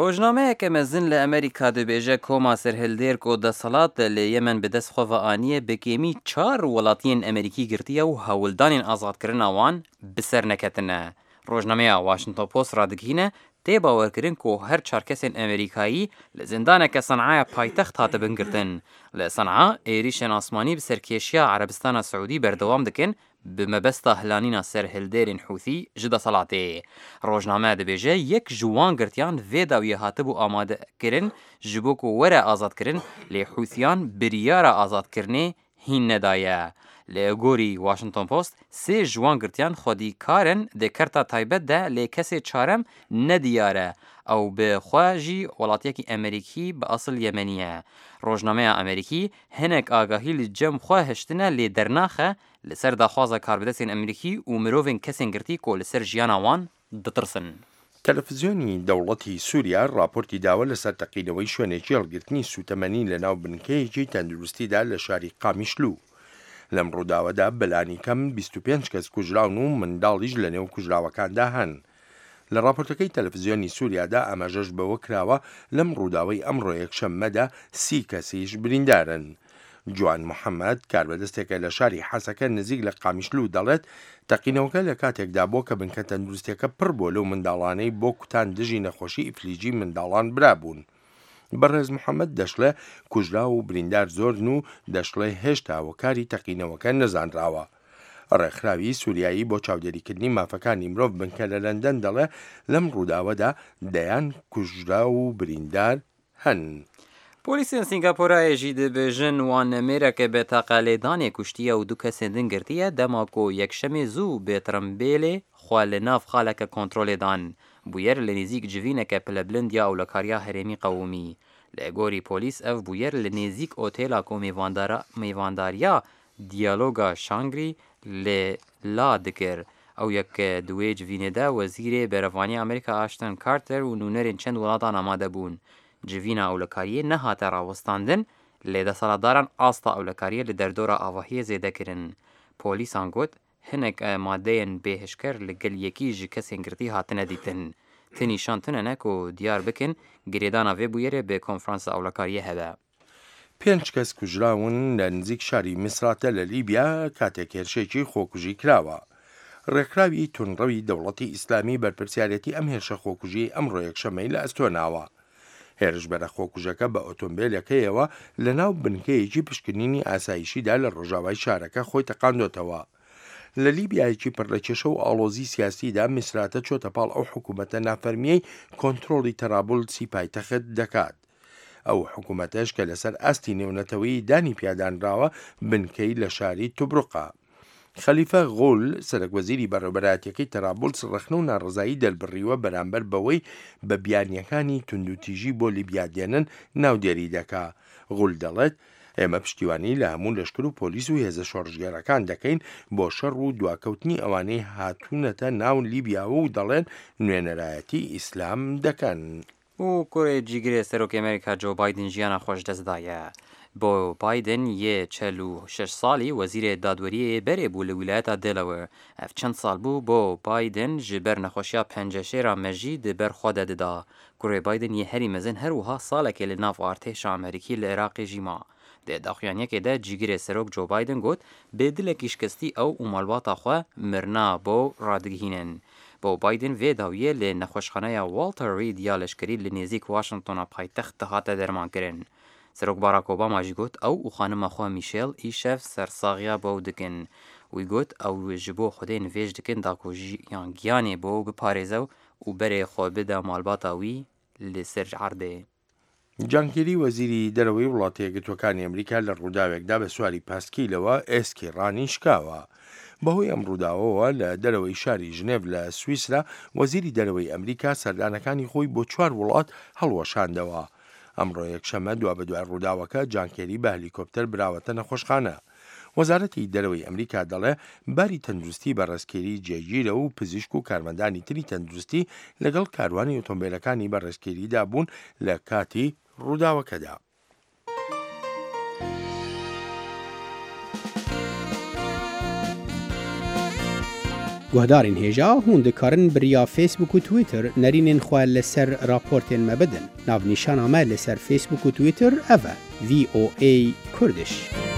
ڕۆژنامەیەکە مەزن لە ئەمریکا دەبێژە کۆما سەرهێلدێر کۆ دەسەڵات لە یەمەن بەدەست خۆڤەئانیە بەکێمی 4 وڵاتیان ئەمریکی گرتیە و هەوڵدانین ئازادکردنا وان بسەر نەکەتنە. ڕۆژنامەیە واشنتن پۆست ڕادگهینە تێ باوەرکردن کۆ هەر 4 کەسێن ئەمریکایی لە زیندانێکە سەنعایە پایتەخت هاتە بنگرتن. لە سەنعا ئێریشێن ئاسمانی بسەرکێشیە عەرەبستانە سعودی بەردەوام دەکەن بمەبەستە هەلانینە سەرهێلدێرên حوثی ji دەسەڵاتێ. ڕۆژنامە دەبێژە یەک ji wan girtiyan vê dawiyê hatibû amadekirin ji bo ku were azadkirin lê Hûthiyan biryara azadkirinê hîn nedaye. Li gorî Washington Post sê ji wan girtiyan xwedîkarin dê kerta taybet de lê kesê çarem nediyar e ew bi xwe jî welatiyekî Emerîkî bi asıl Yemenî ye. Rojnameya Emerîkî hinek agahî li cem xwe hiştine lê dernaxe li ser daxwaza karbidestên Emerîkî û mirovên kesên girtî ku li ser jiyana wan ditirsin. تەلەڤیزیۆنی دەوڵەتی سووریا راپۆرتی داوە لەسەر تەقینەوەی شوێنێکی هەڵگرتنی سوتەمەنی لە ناو بنکەیەکی تەندروستیدا لە شاری قامیشلو. لەم ڕووداوەدا بەلانی کەم 25 کەس کوژراون و منداڵیش لە نێو کوژراوەکاندا هەن. لە راپۆرتەکەی تەلەڤیزیۆنی سووریادا ئاماژەش بەوە کراوە لەم ڕووداوەی ئەمڕۆ یەکشەممەدا 30 کەسیش بریندارن. جوان محەممەد کاربەدەستێکە لە شاری حەسەکە نزیک لە قامیشلو دەڵێت تەقینەوەکە لە کاتێکدا بۆ کە بنکە تەندروستیەکە پڕ بۆ لەو منداڵانەی بۆ کوتان دژی نەخۆشی ئیفلیجی منداڵان برابوون. بەڕێز محەممەد دەشڵێ کوژرا و بریندار زۆرن و دەشڵێ هێشتا وەکاری تەقینەوەکە نەزانراوە. ڕێکخراوی سووریایی بۆ چاودێریکردنی مافەکانی مرۆڤ بنکە لە لەندەن دەڵێ لەم ڕووداوەدا دەیان کوژرا و بریندار هەن. پۆلیسên سینگاپۆرایەژی dibêjin wan Mêrekê bêtaqa lêdanê kuştiye û 2 kesên din girtiye dema ku yekşemê zû bêtirembêlê xwe li nav xaleke kontrolê dan. Bûyer li nêzik civîneke pilebilind ya ewlekariya herêmî qewûmî. Li gorî polîs ev bûyer li nêzik otêla ku mêvandariya diyaloga Şangrî lê la dikir. Ew yek di wê civînê de wezîrê berevaniya Amerîka Ashton Carter û nûnerên çend welatan amade bûn. Civîna ewlekariyê nehate rawestandin lê desaladaran asta ewlekariyê li derdora avahiyê zêdekirin. Polîsan got hinek madeyên bêhişker li gel yekî ji kesên girtî hatine dîtin. Ti nîşan tune ku diyar bikin girêdana vê bûyerê bi konferansa ewlekariyê hebe. 5 کەس کوژراون لە نزیک شاری میسراتە لە لیبیا کاتێک هێرشێکی خۆکوژی کراوە. ڕێکخراوی تونڕەوی دەوڵەتی ئیسلامی بەرپرسیارەتی ئەم هێرشە خۆکوژی ئەمڕۆ یەکشەممەی لە ئەستۆناوە. هێرشبەرە خۆکوژەکە بە ئۆتۆمبیلەکەیەوە لە ناو بنکەیەکی پشکنینی ئاسایشیدا لە ڕۆژاوای شارەکە خۆی تەقاندۆتەوە. لە لیبیایەکی پڕ لە کێشە و ئاڵۆزی سیاسیدا میسراتە چۆتە پاڵ ئەو حکوومەتە نافەرمیەی کۆنتڕۆڵی تەرابولسی پایتەخت دەکات. ئەو حکوومەتەش کە لەسەر ئاستی نێونەتەوەی دانی پیادانراوە بنکەی لە شاری توبڕوقا. خەلیفە غۆل سەرۆکوەزیری بەڕێوەبەرایەتیەکەی تەرابولس ڕەخنە و ناڕزایی دەربڕیوە بەرامبەر بەوەی بە بیانیەکانی توندوتیژی بۆ لیبیا دێنن ناودێری دەکا. غۆل دەڵێت ئێمە پشتیوانی لە هەموو لەشکر و پۆلیس و هێزە شۆڕژگەرەکان دەکەین بۆ شەڕ و دواکەوتنی ئەوانەی هاتوونەتە ناو لیبیاوە و دەڵێن نوێنەرایەتی ئیسلام دەکەن. û Kurê cîgirê Serokê Amerîka Joe Biden jiyana xwe ji dest daye. Bo Biden yê 46 salî wezîrê dadweriyê berê bû li wilayeta Delaware. Ev çend sal bû bo Biden ji ber nexweşiya penceşêra mejî di ber xwe de dida. Kurê Biden yê herî mezin her wiha salekê li nav artêşa Amerîkî li Iraqê jî ma. Di daxuyaniyekê de cîgirê Serok Joe Biden got bê dilekî şikestî ew û malbata xwe mirna bo radigihînin. Bo Biden vê dawiyê lê nexweşxaneya Walter Reed ya leşkerî li nêzik Washingtona paytext hate dermankirin. Serok Barack Obama jî got ew û xanima xwe Michelle îşev sersaxiya bo dikin. Wî got ew ji bo Xwedê nivêj dikin da ku yan giyanê bo biparêze û berê xwe bide malbata wî li ser erdê. جانکێری وەزیری دەرەوەی وڵاتە یەکگرتووەکانی ئەمریکا لە ڕووداوێکدا بە سواری پاسکیلەوە ئێسکی ڕانی شکاوە. بەهۆی ئەم ڕووداوەوە لە دەرەوەی شاری ژنێڤ لە سویسرا وەزیری دەرەوەی ئەمریکا سەردانەکانی خۆی بۆ 4 وڵات هەڵوەشاندەوە. ئەمڕۆ یەکشەممە دوا بە دوای ڕووداوەکە جانکێری بە هەلیکۆپتەر براوەتە نەخۆشخانە. وەزارەتی دەرەوەی ئەمریکا دەڵێ باری تەندروستی بەڕێزکێری جێگیرە و پزیشک و کارمەندانی تری تەندروستی لەگەڵ کاروانی ئۆتۆمبیلەکانی بەڕێزکێریدا بوون لە کاتی ڕووداوەکەدا. گهدارین هیجا هون دکارن بریا فیسبوک و تویتر نرینین خواه لسر راپورتین مبدن. ناو نیشان آمه لسر فیسبوک و تویتر اوه VOA کردش.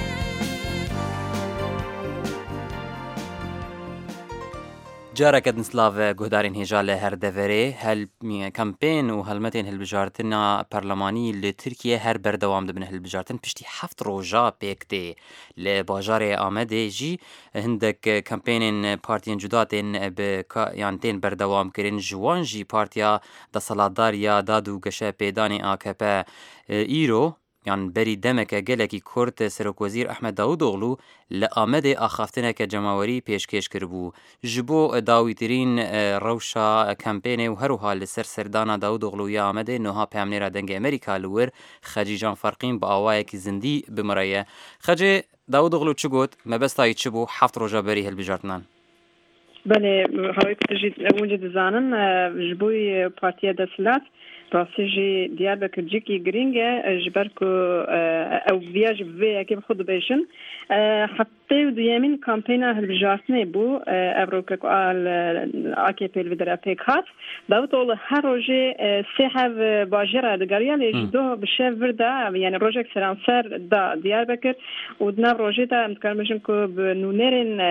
جاركت نسلاف گهدارین هیجا لهر دوره هل کمپین و هلمتین هلبجارتنا پارلمانی لترکیه هر بردوام دبن هلبجارتن پشتی 7 روزا پیکته لباجار آمده جی هندک کمپین پارتین جداتین یانتین بردوام کرن جوان جی پارتیا دا سالاداریا دادو گشه پیدانی AKP ایرو یان بری دمک گلکی کرد سرکوزیر احمد داودوغلو لآمده آخافتنه که جماوری پیشکش کربو جبو داویترین روشا کمپینه و هروها لسر سردانا داودوغلو یا آمده نوها پیامنی را دنگ امریکا لور خجی جان فرقین با آوائه که زندی بمرایه خجی داودوغلو چه گوت مبستایی چه بو 7 روزا بری هلبجارتنان بله هوای کتجید وجد زانن جبوی پارتیا دسلات راستی دیاربکر جیکی گرینگه جبرکو او ویاج وی که خود بیشن حتی و دیامین کامپین هلبجارتنه بو ابروکک آل AKP الودرا پیکات داوت اول هر روزه سه باجرا دگریال جدو بشه وردا یعنی روزک سرانسر دا دیاربکر و دناب روزه دا متکرمشن کو بنونرین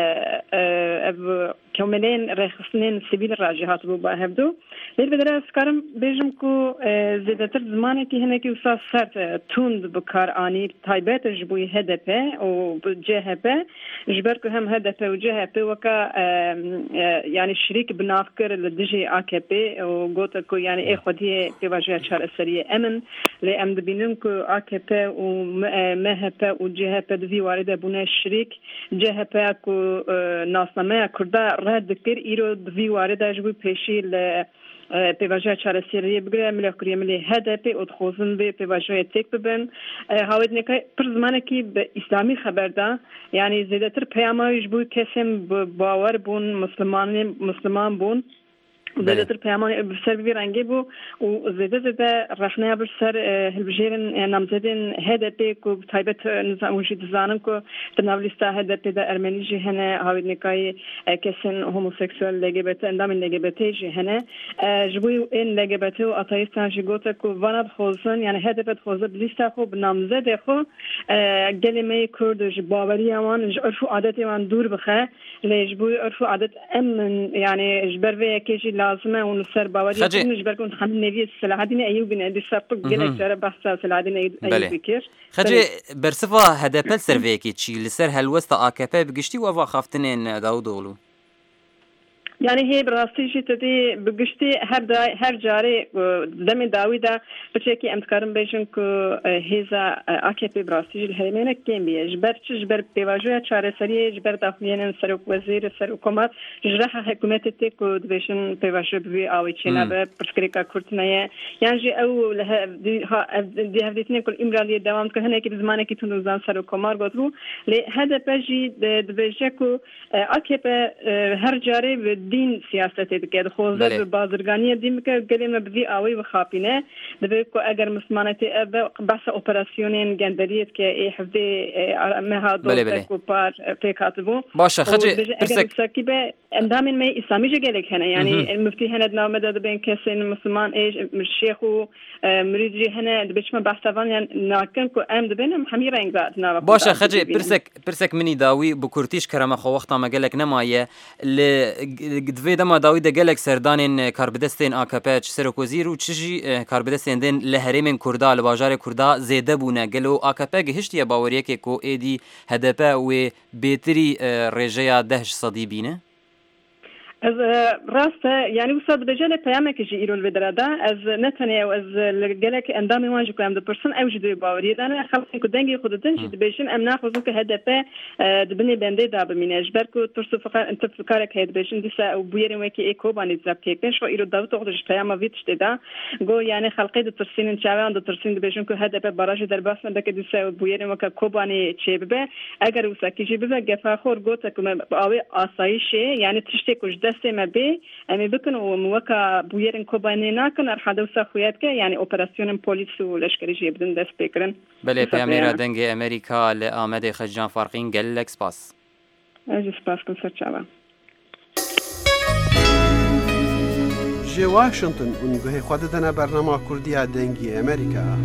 او كملين رخصنين سبيل الراجحات بو باهبدو الودرا سكرم بيجم کو زیادتر زمانی که هنگی وساس سرت توند بکار آنی تایبت جبوی HDP و JHP جبر که هم HDP و JHP وکا یعنی شریک بنافکر لدیجی AKP و گوته که یعنی خودی پیواجه چهار سریه امن لی ام دبینم که AKP و MHP و JHP دوی وارده بونه شریک JHP که ناسنامه کرده رد کر ایرو دوی وارده جبوی پیشی پیواجه چهار سریه بگره ملی کریه ملی HDP ادخوزن به پیواجه تک ببن هاوید نکای پر زمانه کی به اسلامی خبر ده یعنی زیادتر پیامایش بود کسیم باور بون مسلمان بون زیادتر پیامان بسر بیرنگی بو و زیاده رخنه بسر هلبجیرن نامزدین HDP کو تایبت نظاموشی دزانم کو تناولیستا HDP دا ارمنی جی هنه هاوید نکای کسین هوموسکسوال LGBT اندام LGBT جی هنه جبوی این LGBT و آتایستان جی گوته کو واند خوزن یعنی HDP خوزن بلیستا خو بنامزد خو گلیمه کرد جی باوری وان عرف و عادت وان دور بخه لیجبوی عرف و عادت امن یعنی جبروی کیجی لازمه اون سر باوری کنش برکن خم نوی صلاح الدین ایوبی ندی سبق گله چرا بحث صلاح الدین ایوبی کر خجی برصفه HDP سرویکی چی لسر هلوست AKP بگشتی و آوا خافتنین داودوغلو يعني هي براستيجي تدي بقشتي هر جاري دم داويدا بشكي امتكارم بيجن كو هيزا AKP براستيجي الهرمينة كيم بيه جبر بيواجوية چاره سريه جبر داخلين سروك وزير سروكومات جراحة حكومات تيكو دبيشن بيواجو بي آوي چينا بي برسكريكا كورتنايا يعني جي او دي هفديتنين كل امرالية دوام كهنه كي بزمانه كي تنوزان سروكومار قدرو هذا بجي دبيجكو AKP هر جاري دین سیاست دکه خوزه به بازرگانی دیم که گلیم بدی آوی و خاپینه دبی کو اگر مسلمانتی بحث اپراسیونین گندریت که ای حفظی مهادو کو پار پیکاتبو باشه خجی اگر سکیبه اندامین می اسلامی جگلک هنه یعنی المفتی هنه نامه داده بین کسین مسلمان ایش شیخ و مریضی هنه دبیشم بحثوان یعنی ناکن کو ام دبینم همی رنگ داد ناو باشه خجی پرسک منی داوی بکورتیش کرم خو وقتا مگلک نمایه دوی دما داوی دگلک سردانین کاربدستین AKP سرکوزیر و چجی کاربدستین دین لهرمین کردا لباجار کردا زیده بونه گلو AKP گهشتی باوریه که کو ایدی HDP و بیتری رژه 10% بینه از راست یعنی وصل بجانب پیامک جی ایران ودرادا از نتنی و از لجلك اندام وانج كلام ده پرسن اوجد باوری دانه خلق کو دنگی خود دنج دبیشن امنا خصوصا که HDP دبنی بنده دا بمینج برکو ترسو فقط انت فکرک هید بیشن دیسا و بویرم وکی ایکو بانی زاب کیپش و ایرو داوت خودش پیام ویتش دا گو یعنی خلقی د ترسین چاوان د ترسین دبیشن که HDP باراج در باس دک دیسا و بویرم وک کوبانی چیبه اگر وسکی جیبه گفا خور گوت که باوی آسایش یعنی تشتی کج دسته ما بی امی بکن و موقع بویرن کوبانی نکن ارحاد وسا خویت که یعنی اپراسیون پلیس و لشکری جیبدن دست بکرن بله پیامی را دنگ امریکا لآمد خجان فارقین گلک سپاس سپاس کن سرچاوه بجي واشنطن ونجهي خودتنا برنامج كردية دنجي أمريكا.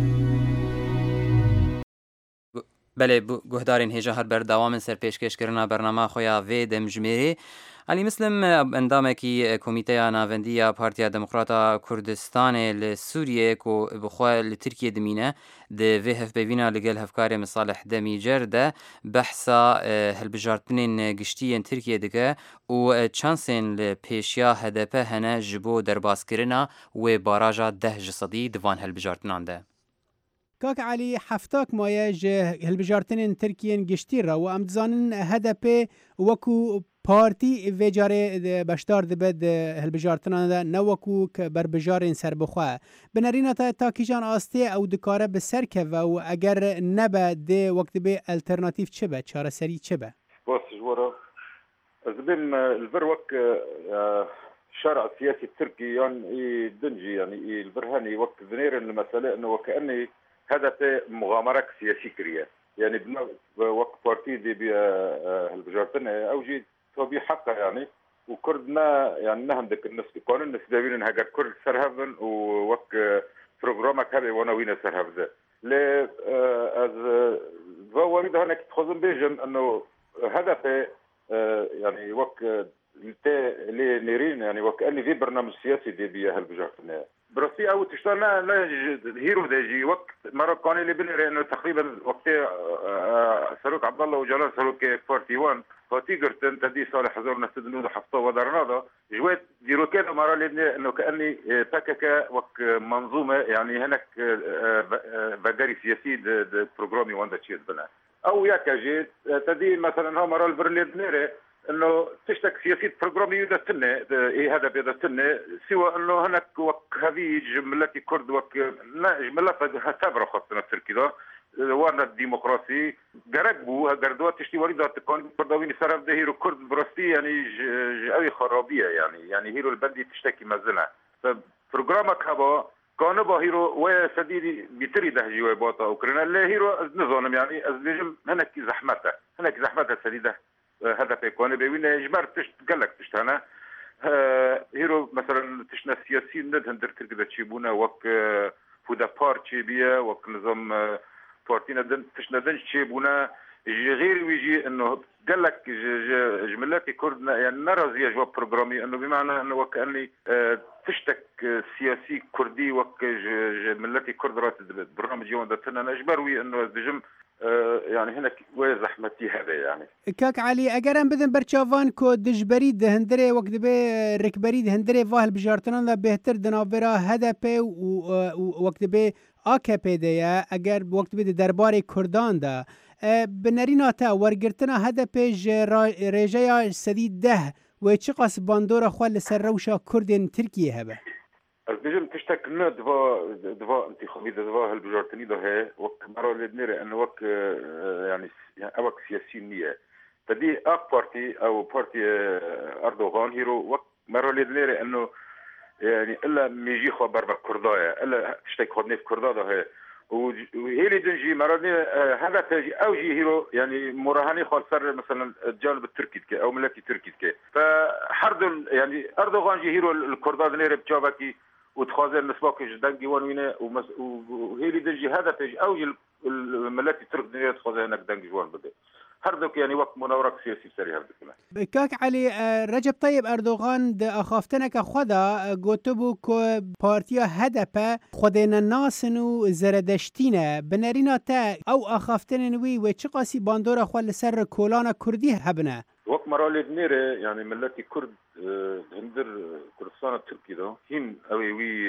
بله گهدارین هجا هر بردوام سر پیشکش کرنا برنامه خویا وی دمجمیری علی مسلم اندامه کی کمیته ناوندی پارتیا دموکراتا کردستان لسوریه کو بخوا لترکیه دمینه ده وی هف بوینا لگل هفکار مصالح دمیجر ده بحثا هلبجارتنین گشتین ترکیه دگه و چانسین لپیشیا هدپه هنه جبو درباس کرنا و باراجا 10% دوان هلبجارتنان ده. كاك علي حفتاك مايج هالبجارتين تركيا جشتيرا وام دزانن هدف وكو بارتي فيجاري بشتار دبد هالبجارتنا نوكو بربجارين سربخوا بنرينا تاكيجان آستي او دكاره بسركه و اگر نبا دي وقت بي الترناتيف چبه چاره سري چبه بص جورا زبين البروك الشارع السياسي التركي يعني دنجي يعني البرهاني وقت ذنير المسألة انه وكأني هدف مغامرة سياسية كريا يعني وقت بارتي دي هالبجارتنا او جي توبي حقا يعني وكردنا يعني نهندك الناس قانون الناس داوين هاجر كرد سرهبن ووقت بروجرامك هذا وانا وين سرهبزه ل از ضوابط هناك تخزن بيجن انه هدف يعني وقت اللي نيرين يعني وكأني في برنامج سياسي دي بيها هالبجارتنا براسي او تشتغلنا لا هيرو داجي وقت مرة كان اللي بنرى انه تقريبا وقت سلوك عبد الله وجلال سلوك 41 فتيجرتن تدي صالح حزور نستدلون حفظه ودرناضه جوات ديرو كذا مرة لأنه انه كأني باكاكا وقت منظومة يعني هناك بقاري سياسي بروجرامي واندا تشيز بنا او ياكاجي تدي مثلا ها مرة البرلين نيري انه تشتك سياسيه بروجرامي يدتنا ايه هذا بيدتنا سوى انه هناك وك هذه جملتي كرد وك لا جملات هتابره خاصه التركي ده وانا الديمقراطي قرقبوا قردوات تشتي وريده تكون كردوين سرب ده هيرو كرد براستي يعني قوي خرابيه يعني هيرو البلدي تشتكي مازلها فبروجرامك هذا كان با هيرو وسديدي بيتري ده جوا باطا اوكرانيا لا هيرو نظام يعني ازلجم هناك زحمته سديده هذا بيكون بيوين إجبار قال لك تشتهنا هيرو مثلا تشنا سياسيين ندهن درتر كذا تشيبونا وك فودا بارتي بيا وك نظام بارتينا تشنا دنج تشيبونا غير ويجي انه قال لك جملاتي كردنا يعني نرى زي جواب بروجرامي انه بمعنى انه وكاني تشتك سياسي كردي وك جملاتي كرد رات برنامج يوم دتنا اجبروي انه دجم يعني هنا وزحمتي هذا يعني كاك علي اگرم بدن برچاوان کو دجبرید هندره وقت به رکبرید هندره واه بجارتنان لا بهتر دناورا هدف و وقت به AKP ده اگر وقت به دربار کردان ده بنرینا تا ورگرتنا هدف رجای سدید ده و چقاس باندورا خال سر روشا کردن ترکیه هبه از بيجم تشتك لنا دفا انتخابي دفا هالبجارتني ده هي وك مرة لدنيرة انه وك يعني اوك سياسي نية تدي اك بارتي او بارتي اردوغان هيرو وك مرة لدنيرة انه يعني الا ميجي خبر بكردايا الا تشتك خدني في كردا ده هي وهي اللي دنجي مرة هذا تجي او جي هيرو يعني مراهني خال سر مثلا الجانب التركي او ملكي تركي فحرد يعني اردوغان جي هيرو الكردا دنيرة بجابكي وتخاذل المسباق جدا جوان وينه وهي اللي دنجي هذا تجي او الملكي الترك دنيا تخاذل هناك دنجي جوان بده هردوك يعني وقت مناورة سياسي سريع هردوك كاك علي رجب طيب أردوغان ده أخافتنك خدا قوتبو كو بارتيا هدفه خدين الناس نو زردشتينه بنرينا تا أو أخافتن وي وچقاسي باندورا خوال لسر كولانا كردي هبنه وقت مرالي دنيرة يعني ملتي كرد هندر كردستان التركي ده هين أوي وي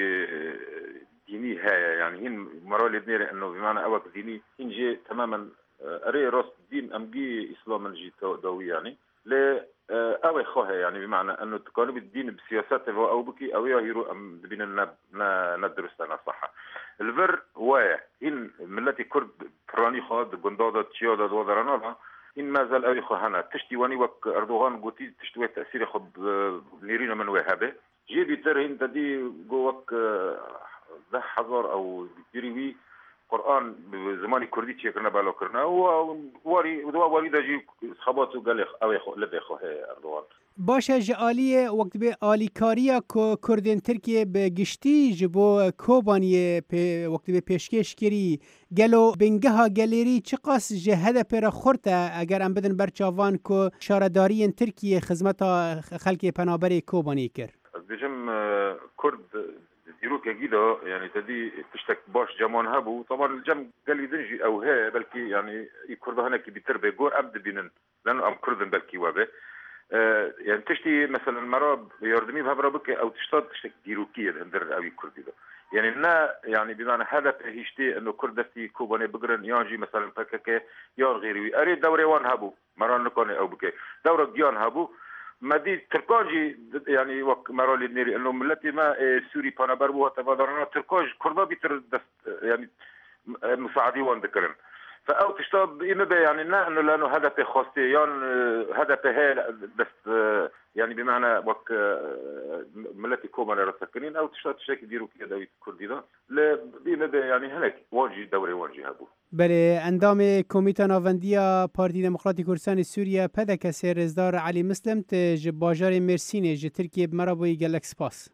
ديني هاي يعني هين مرالي دنيرة إنه بمعنى أوك ديني هين جي تماما أري راس الدين أمجي إسلام الجي دوي يعني ل أوي خوها يعني بمعنى إنه تقارب الدين بسياسات أو بكي أو يهيرو أم بين ندرس أنا صح الفر وايا هين ملتي كرد فراني خاد جندادة تشيادة ودرانها إن ما زال أوي خوهنا تشتي واني وك أردوغان قوتي تشتوي تأثير خب نيرينا من وهابه جي بيتر هين تدي جوك ده حزار أو يريوي قرآن زمانی کوردی چێکردنە باڵۆکردنە و واری دەژی خەبات و گەلێ ئەوێ لەبێ خۆ هەیە ئەردوان باشە ji aliyê wekt bê alîkariya Kurdên Tirkiye bi giştî ji bo Kobaniyê wekt bê pêşkêş kirî gelo bingeha gelêrî çi qas ji HDP re xurt e eger em bidin ber çavan ku şaredariyên Tirkiye xizmeta xelkê penaberê Kobaniyê kir. Dijim Kurd dîrokekî da yani tedî tiştek baş ceman hebû taban cem gelî din jî ew heye belkî yani Kurda hinekî bîtir bê gor em dibînin lan em Kurdin belkî we be يعني تشتي مثلا مرة يردمي بهبرة بك أو تشتاد تشتك ديروكية هندر أوي كردي ده يعني نا يعني بمعنى هذا هيشتي إنه كردستي كوباني بقرن يانجي مثلا فكك يان غيري أريد دوري وان هبو مرة نكون أو بك دورة جيان هبو ما دي تركاجي يعني وق مرة لنيري إنه ملتي ما سوري بانابر بو تفادرنا تركاج كردا بيتر يعني مساعدي وان ذكرن فأو تشتغل إما يعني إنه لأنه هدف خاصي يعني هدف هي بس يعني بمعنى وك ملتي كومان رسكنين أو تشتغل تشتكي ديرو كده كردي ده لا إما يعني هناك واجي دوري واجي هبو بله اندام کمیته ناوندیا پارتی دموکراتی کردستان سوریه پدک سرزدار علی مسلم تج باجار مرسینه ج ترکیه مرابوی گلک سپاس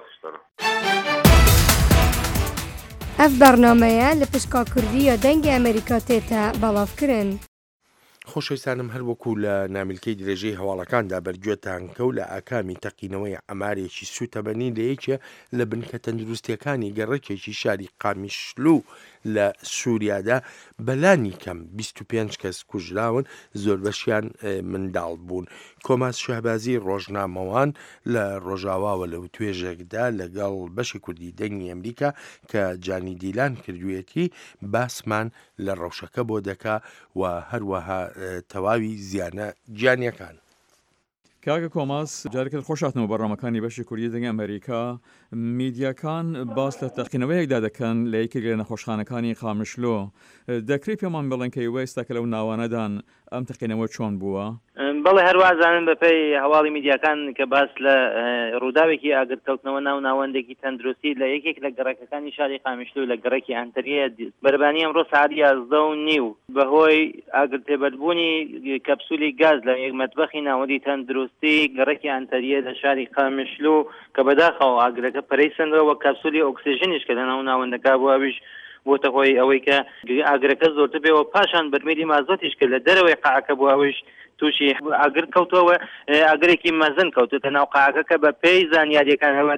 اف برنامه لپشکا کردی یا دنگ امریکا تیتا بلاف کرن. خۆشەویستانم هەر وەکو لە نامیلکەی درێژەی هەواڵەکاندا بەرگوێتان کەوت لە ئاکامی تەقینەوەی ئەمارێکی سوتەبەنی لە یەکێ لە بنکە تەندروستیەکانی گەڕەکێکی شاری قامیشلو لە سووریادا بەلانی کەم 25 کەس کوژراون زۆر بەشیان منداڵ بوون. کۆماس شەهبازی ڕۆژنامەوان لە ڕۆژاواوە لەو توێژێکدا لەگەڵ بەشی کوردی دەنگی ئەمریکا کە جانی دیلان کردوێتی باسمان لە ڕەوشەکە بۆ دەکا و هەروەها تەواوی زیانە گیانیەکان. کاگە کۆماس جارێکت خۆشاتنەوە بەڕامەکانی بەشی کوردی دەنگی ئەمریکا میدیاکان باس لە تەقینەوەیەکدا دەکەن لە یەکێک لە نەخۆشخانەکانی قامشلۆ دەکرێت پێمان بڵێن کە ئێستا کە لەو ناوانەدان ئەم تەقینەوە چۆن بووە؟ بەڵێ هەروازانن بەپێی هەواڵی میدیاکان کە باس لە ڕووداوێکی ئاگرکەوتنەوە ناو ناوەندێکی تەندروستی لە یەکێک لە گەڕەکەکانی شاری قامیشلو لە گەڕێکی ئەنتەریە بەربانی ئەمڕۆ ساعت 11:30 بەهۆی ئاگرتێبەربوونی کەپسولی گاز لە یەک مەتبەخی ناوەندی تەندروستی گەڕێکی ئەنتەریە لە شاری قامیشلو کە بەداخەوە ئاگرەکە پەرەی سندرەوە کەپسولی ئۆکسیژنیش کە لە ناو ناوەندەکە بوو ئەویش بۆتە هۆی ئەوەی کە ئاگرەکە زۆرتر بێەوە پاشان بەرمێلی مازۆتیش کرد لە دەرەوەی قاعەکە بوو ئەویش تووشی ئاگر کەوتەوە ئاگرێکی مەزن کەوتوتە ناو قاعەکە بە پێی زانیاریەکان هەوە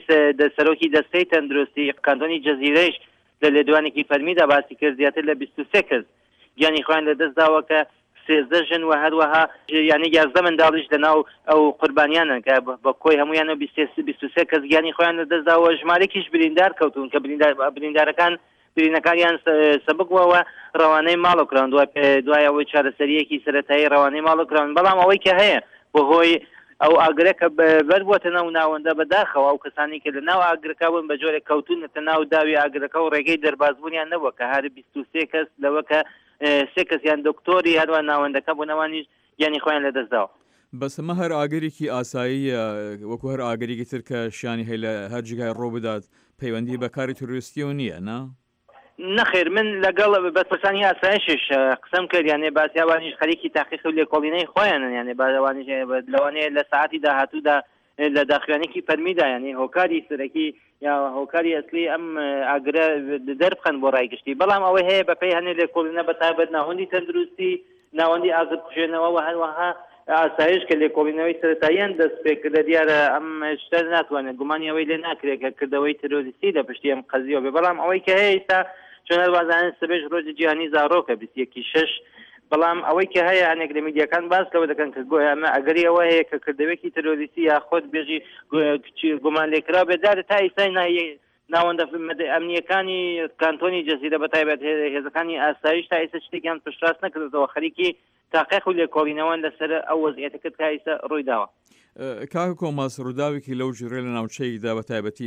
سەرۆکی دەستەی تەندروستی کانتۆنی جەزیرەیش لە لێدوانێکی فەرمیدا باسی کرد زیاتر لە 23 کەس گیانی خۆیان لەدەستداوە کە 13 ژن و هەروەها یعنی 11 منداڵیش لەناو ئەو قوربانیانن کە بە کۆی هەمویانەوە 23 کەس گیانی خۆیان لەدەستداوە ژمارەێکیش بریندار کەوتون کە بریندارەکان برینەکانیان سەبکەوە ڕەوانەی ماڵۆکراون دوای ئەوەی چارەسەریەکی سەرەتایی ڕەوانەی ماڵۆکراون بەڵام ئەوەی کە هەیە بەهۆی ئەو ئاگرەکە بەربووەتە ناو ناوەندە بەداخەوە ئەو کەسانی کە لە ناو ئاگرەکە بوون بە جۆرێک کەوتونەتە ناو داوی ئاگرەکە و ڕێگەی دەربازبوونیان نەبووە کە هەر 23 کەس لەوە کە 3 کەسیان دکتۆری هەروە ناوەندەکە بوونەوانیش یانی خۆیان لەدەستداوە. بەسەمە هەر ئاگەرێکی ئاسایی وەکو هەر ئاگەرێکی تر کە شیانی هەیە لە هەر جگای ڕۆ بدات پەیوەندی بە کاری تروریستیەوە نییە نا؟ نەخێر من لەگەڵ بەپرسانی ئاسایشش قسەم کرد یانێ باسیاوانیش خەریکی تاقیق و لێکۆڵینەی خۆیانن یانێ باوانیش لەوانەیە لە ساعتی داهاتوودا لە داخوێنێکی فەرمیدا یعنی هۆکاری سەرەکی یا هۆکاری ئەسلی ئەم ئاگرە دەربخەن بۆ ڕایگشتی بەڵام ئەوەی هەیە بەپێی هەنێ لێکۆڵینە بەتایبەت ناوەندی تەندروستی ناوەندی ئاگر کوژێنەوە و هەروەها ئاسایش کە لێکۆڵینەوەی سەرەتاییان دەست پێ کردە دیارە ئەم شتە ناتوانێت گومانی ئەوەی لێ ناکرێت کە کردەوەی تەرۆریستی لە پشتی ئەم قەزیەوە بێ بەڵام ئەوەی کە هەیە ئێستا چۆن هەروازانن سبەش ڕۆژی جیهانی زارۆکە 21/6 بەڵام ئەوەی کە هەیە هەنێک لە میدیاکان باس لەوە دەکەن کە ئەمە ئەگەری ئەوە هەیە کە کردەوەیەکی تەرۆریستی یا خۆت بێژی گومان لێکرا بێدارە تا ئێستا ناوەندە ئەمنیەکانی کانتۆنی جەزیرە بەتایبەت هێزەکانی ئاسایش تا ئێستا شتێکیان پشتڕاست نەکردەوە خەریکی تاقیق و لێکۆڵینەوەن لەسەر ئەو وەزعیەتە کرد کە ئێستا ڕووی داوە. کاکە کۆماس ڕووداوێکی لەو ژێرە لە ناوچەیەکدا بەتایبەتی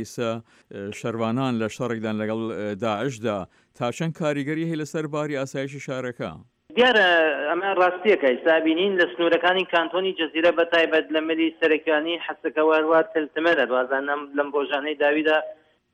شەروانان لە شەڕێکدان لەگەڵ داعشدا تا چەند کاریگەری هەیە لەسەر باری ئاسایشی شارەکە؟ دیارە ئەمە ڕاستیەکە ئێستا بینین لە سنوورەکانی کانتۆنی جەزیرە بەتایبەت لە مەلی سەرەکیانی حەسەکە وەروات تلتمەرە دوازان لەم ڕۆژانەی داویدا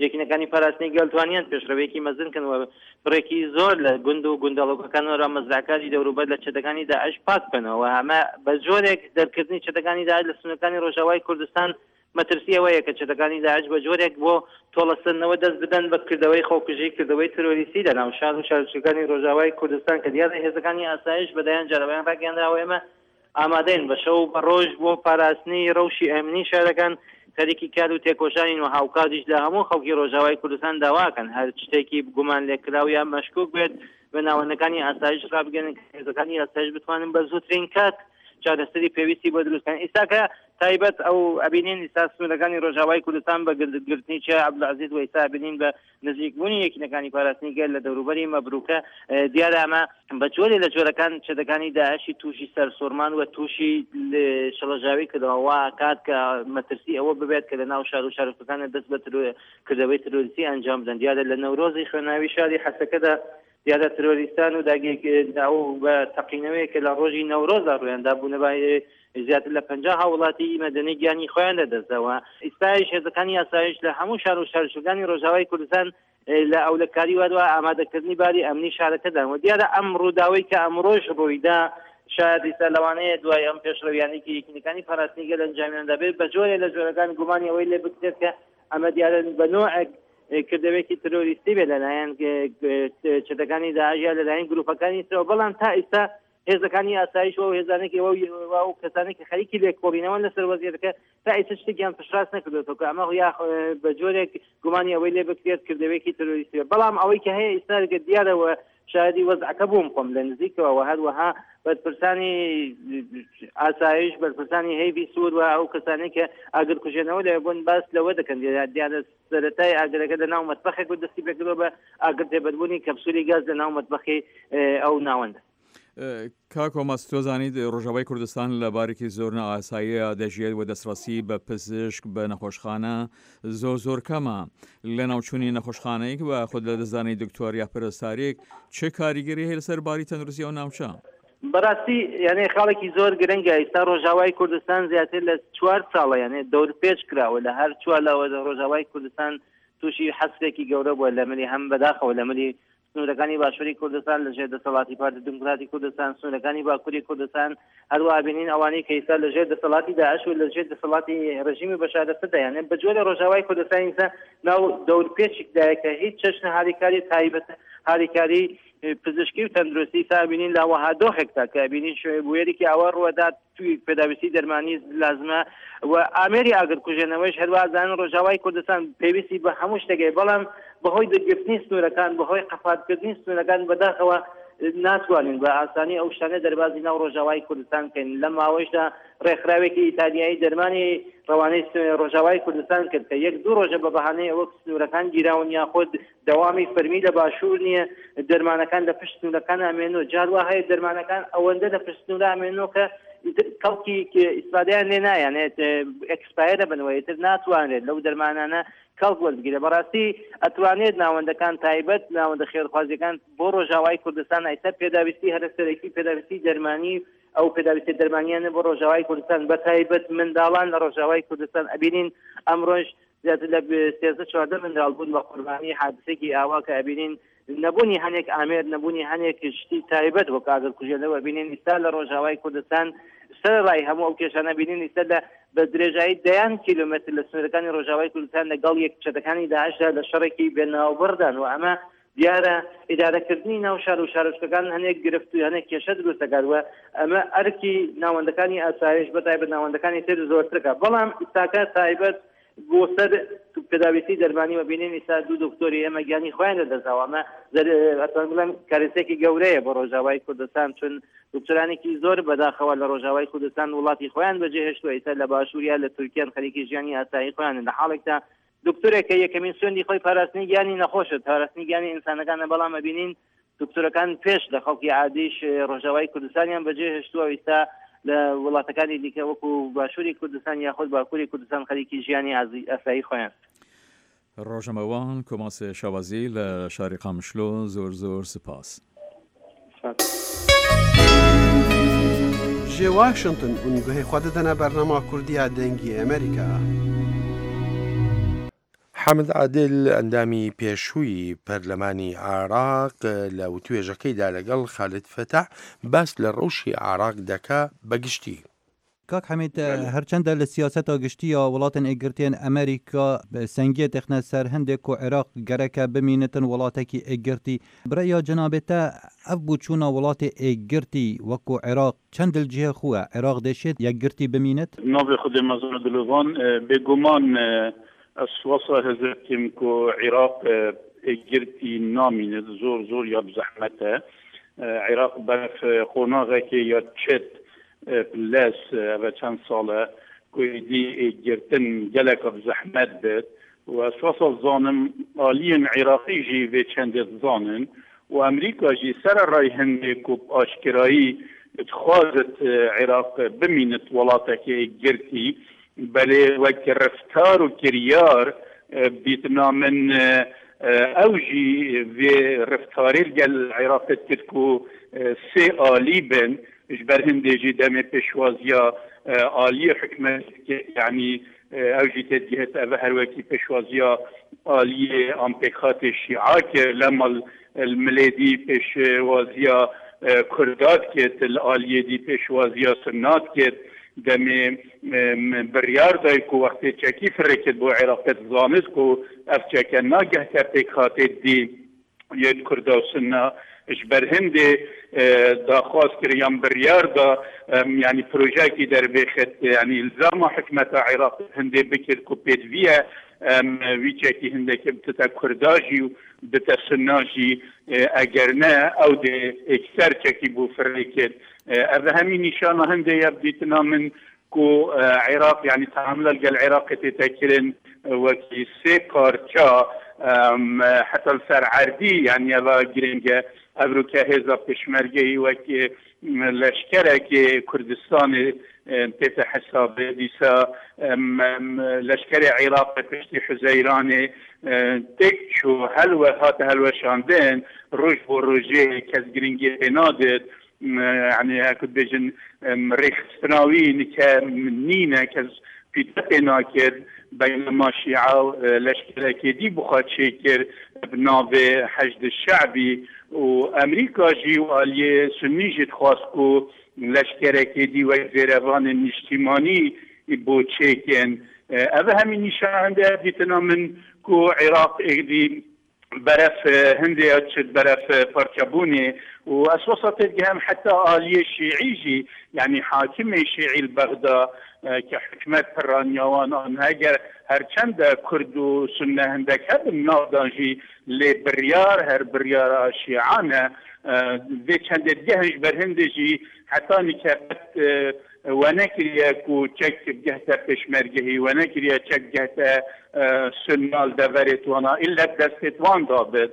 یەکینەکانی پاراستنی گەلتوانیان پێشڕەوەیەکی مەزنکەنەوە بڕێکی زۆر لە گوند و گوندەڵۆکەکانەوە مەزراکانی دەوروبەر لە چەتەکانی داعش پاک بکەنەوە ئەمە بە جۆرێک دەرکردنی چەتەکانی داعش لە سنوورەکانی ڕۆژاوای کوردستان مەترسیەوەیە کە چەتەکانی داعش بە جۆرێک بۆ تۆڵەسەندنەوە دەست بدەن بە کردەوەی خۆکوژی کردەوەی ترۆریستی لە ناو شار و شارچووەکانی ڕۆژاوای کوردستان کە دیارە هێزەکانی ئاسایش بەدایان جارەوەیان ڕاگەیانداوە ئێمە ئامادەین بە شەو بە ڕۆژ بۆ پاراستنی ڕەوشی ئەمنی شارەکان خەریکی کار و تێکۆشانین و هاوکاتیش لە هەموو خەڵکی ڕۆژاوای کوردستان داواکەن هەر شتێکی گومان لێکراو یا مەشکوک بێت بە ناوەندەکانی ئاسایش ڕابگەن هێزەکانی ئاسایش بتوانن بە زووترین کات چارەسەری پێویستی بۆ دروستکردن ئێستاکە تایبەت ئەو ئەبینین ئێستا سنوورەکانی ڕۆژاوای کوردستان بە گرتنی چێ عەبدولعەزیز و ئێستا ئەبینین بە نزیکبوونی یەکینەکانی پاراستنی گەل لە دەوروبەری مەبروکە دیارە ئەمە بە جۆرێ لە جۆرەکان چەتەکانی داعشی تووشی سەرسوورمان و تووشی شەڵەژاوی کردەوە کات کە مەترسی ئەوە ببێت کە لە ناو شار و شارۆچکەکانە دەست بە کردەوەی ترۆریستی ئەنجام بدەن دیارە لە نەورۆزی خوێناوی شاری حەسەکەدا دیارە ترۆریستان و داگیرکراو بە تەقینەوەیە کە لە ڕۆژی نەورۆزدا ڕوویاندا بوونەوە زیاتر لە 50 وڵاتی مەدەنی گیانی خۆیان دەدەستەوە ئێستایش هێزەکانی ئاسایش لە هەموو شار و شارچووەکانی ڕۆژاوای کوردستان لە ئەولەکاری وادوە ئامادەکردنی باری ئەمنی شارەکەدان و دیارە ئەم ڕووداوەی کە ئەمڕۆژ ڕوویدا شاید ئێستا لەوانەیە دوای ئەم پێشڕەویانێکی یەکینەکانی پاراستنی گەل ئەنجامیاندا بێت بە جۆرێ لە جۆرەکان گومانی ئەوەی لێ بکرێت کە ئەمە دیارە بە نوعێک کردەوەی ترۆریستی بێت لەلایەن چەتەکانی داعش لەلایەن گروپەکانی ترەوە بەڵام تا ئێستا هێزەکانی ئاسایش و هێزانێکی ئەوە و کەسانێکی خەریکی لێکۆڵینەوە لەسەر وەزیرەکە تا ئێستا شتێکیان پشتڕاست نەکردێتەوە کە ئەمە یا بە جۆرێک گومانی ئەوەی لێ بکرێت کردەوەیەکی ترۆریستی بەڵام ئەوەی کە هەیە ئێستا دیارەوە شایدی وەزعەکە بووم خۆم لە نزیکەوە هەروەها بەرپرسانی ئاسایش بەرپرسانی هەیبی سوور و ئەو کەسانێک کە ئاگرکوژێنەوە لە بوون باس لەوە دەکەن دیارە سەرەتای ئاگرەکە لە ناو مەتبەخێک و دەستی پێکردەوە بە ئاگر تێبەربوونی کەپسولی گاز لە ناو مەتبەخی ئەو ناوەندە کاکۆمەس تۆزانیت ڕۆژاوای کوردستان لە بارێکی زۆر ئاساییە دەژێت و دەستڕاستی بە پزیشک بە نەخۆشخانە زۆر کەمە لە ناوچوونی نەخۆشخانەیەک و خۆت لە دەزانەی دکتۆر یا پەرستارێک چه کاریگەری هەیە لەسەر باری تەندروستی ئەو ناوچە بەڕاستی یعنی خاڵێکی زۆر گرنگە ئێستا ڕۆژاوای کوردستان زیاتر لە 4 ساڵە یعنی دەور پێچ کراوە لە هەر چوارەوە ڕۆژاوای کوردستان تووشی حەسرێکی گەورە بووە لە ملی هەم بەداخەوە لە ملی سنوورەکانی باشووری کوردستان لەژێر دەسەڵاتی پارتی دموکراتی کوردستان سنوورەکانی باکووری کوردستان هەروە بینین ئەوانەی کە ئێستا لەژێر دەسەڵاتی داعش و لەژێر دەسەڵاتی ڕژیمی بەشار ئەسەدە یعنی بە جۆرە ڕۆژاوای کوردستان ئێستا ناو دەور پێچێکدایە کە هیچ چەشنە هاریکاری تایبەت هاریکاری پزیشکی و تەندروستی تا بینین لاوەها دۆخێکتا کە بینین شوێبوویەرێکی ئەوە ڕوەدا توی پێداویستی دەرمانی لازمە و ئامێری ئاگرکوژێنەوەیش هەروازان ڕۆژاوای کوردستان پێویستی بە هەموو شتێکی بەڵام بەهۆی دەرگرتنی سنوورەکان بەهۆی قەفاتکردنی سنوورەکان بەداخەوە ناتوانین بە ئاسانی ئەو شتانە دەربازی ناو ڕۆژاوای کوردستان بکەین لە ماوەیشدا ڕێکخراوێکی ئیتالیایی دەرمانی ڕەوانەی ڕۆژاوای کوردستان کرد کە 1-2 ڕۆژە بە بەهانەی ئەوە سنوورەکان گیراون یاخۆت دەوامی فەرمی لە باشوور نییە دەرمانەکان لە پشت سنوورەکان ئامێنەوە جاروە هەیە دەرمانەکان ئەوەندە لە پشت سنوورە ئامێنەوە کە کەڵکی ئیسپادیان لێ نایانێت ئەکسپایرە بنەوە تر ناتوانێت لەو دەرمانانە کەڵک وەربگیرە بەڕاستی ئەتوانێت ناوەندەکان تایبەت ناوەندە خێرخوازیەکان بۆ ڕۆژاوای کوردستان ئایستا پێداویستی هەرسەرەکی پێداویستی دەرمانی ئەو پێداویستی دەرمانیانە بۆ ڕۆژاوای کوردستان بە تایبەت منداڵان لە ڕۆژاوای کوردستان ئەبینین ئەمڕۆژ زیاتر لە 13-14 منداڵ بوون بە قوربانی حادثێکی ئاوا کە ئەبینین نەبوونی هەنێک ئامێر نەبوونی هەنێک شتی تایبەت وەک ئاگرکوژێنەوە بینین ئێستا لە ڕۆژاوای کوردستان سەرڕای هەموو ئەو کێشانە بینین ئێستا بە درێژایی 10 کیلومتر لە سنوورەکانی ڕۆژاوای کوردستان لەگەڵ یەک چەتەکانی داعشدا لە شەڕێکی بێناوبەردان و ئەمە دیارە ئیدارەکردنی ناو شار و شارۆچکەکان هەنێک گرفت و هەنێک کێشە دروست دەکات و ئەمە ئەرکی ناوەندەکانی ئاسایش بەتایبەت ناوەندەکانی تر زۆرترەکە بەڵام ئێستاکە تایبەت بۆ سەر پێداویستی دەرمانی و بینین ئێستا 2 دکتۆری ئێمە گیانی خۆیان لەدەستاوە ئەمە ئەتوان بڵێم کارێسێکی گەورەیە بۆ ڕۆژاوای کوردستان چون دکتۆرانێکی زۆر بەداخەوە لە ڕۆژاوای کوردستان وڵاتی خۆیان بەجێهێشتووە ئێستا لە باشووریا لە تورکیان خەریکی ژیانی ئاسایی خۆیان لە حاڵێکدا دکتۆرێکە یەکەمین سوێندی خۆی پاراستنی گیانی نەخۆشە پاراستنی گیانی ئینسانەکانە بەڵام ئەبینین دکتۆرەکان پێش لە خەڵکی عادیش ڕۆژاوای کوردستانیان بەجێهێشتووە ئێستا لە وڵاتەکانی دیکە وەکو باشووری کوردستان یاخود باکووری کوردستان خەریکی ژیانی ئاسایی خۆیان ڕۆژەمەوان کۆماسێ شاوازی لە شاری قامشلۆ زۆر سپاس ژێ واشنگتن اونگوهی خوا دەدەنە بەرنامە کوردیا دەنگی ئەمریکا حامد عادل ئەندامی پێشووی پەرلەمانی عێراق لە توێژەکەیدا لەگەڵ خالد فتح باس لە ڕەوشی عێراق دەکا بەگشتی. کاک حەمید هەرچەندە لە سیاسەتا گشتیە وڵاتن ئێگرتێن ئەمریکا سەنگیە تەخنە سەر هەندێک و عێراق گەرەکە بمینێتن وڵاتێکی ئێگرتی بریا جنابێتە ئەف بوو چوونە وڵاتی ئێگرتی وەکو عێراق چەند دڵجێ خووە عێراق دەشێت یەکگرتی بمینێت ناوی خودی مەزون دلوان بێگومان ئەسوەسە هەزرتیم کو عێراق ئێگرتی نامینێت زۆر یا بزەحمەتە عێراق بەرەف خۆناغێکی یا چێت پلس و چند ساله کویدی گرتن گلک بزحمت بید و اساس زانم آلین عراقی جی و چند زانن و امریکا جی سر رای هنده کب آشکرایی اتخاذت عراق بمینت ولاته که گرتی بله وقت رفتار و کریار بیتنا من اوجی و رفتاری گل عراق تکتکو سه آلی بن اجبر هندجي دم بشوازيا آلية حكمة يعني اوجي تدجهت هر وقتی بشوازيا آلية امبيخات الشيعة لما المليدي بشوازيا كردات كت الآلية دي بشوازيا سنات كت دم بريار دايكو وقت چكي فركت بو عراقت زانسكو افچكا ناگه تبيخات دي يد كردا سنة اجبر هندي داخواست كريان بريار دا يعني بروجاكي در بيخت يعني الزام حكمة عراق هندي بكر كوبيت فيها ويجاكي هندي كبتتا كرداجي بتا سناجي اگرنا او دي اكثر چاكي بو فريكت هذا همي نشانة هندي يبديتنا من كو عراق يعني تعامل العراق تتاكلن وكي سيكارچا حتى السر عردي يعني يلا جرينجا أبروكا هزا بشمرجي وكي لشكرة كي كردستان تيتا حساب ديسا لشكرة عراق بشتي حزيراني تكشو هلوة هات هلوة شاندين روج بروجي كز جرينجي بنادت يعني هكذا بيجن ريخ سناوين كمنينة كز بيتنا كد بينما شيعة لشكرة كدي بخات شكر بنابه حشد الشعبي وأمريكا جي وآلية سنيجت خاصكو لشكرة كدي وزيروان الاجتماعي بو تشيكن هذا همين نشان عنده بيتنا من كو عراق اقدي برف هندي اتشد برف باركابوني واسوسة تلقاهم حتى آلية شيعيجي يعني حاكم شيعي البغداد كحكمة برانيوان هاجر هرچند كرد و سنة هندك هذا الناضاجي لبريار هر بريار شيعانة ذي چند جهش برهندجي حتى نكبت ونكريا كو تشك بجهتا بشمرجهي ونكريا تشك جهتا سنال دفرت وانا إلا دستت وان دابت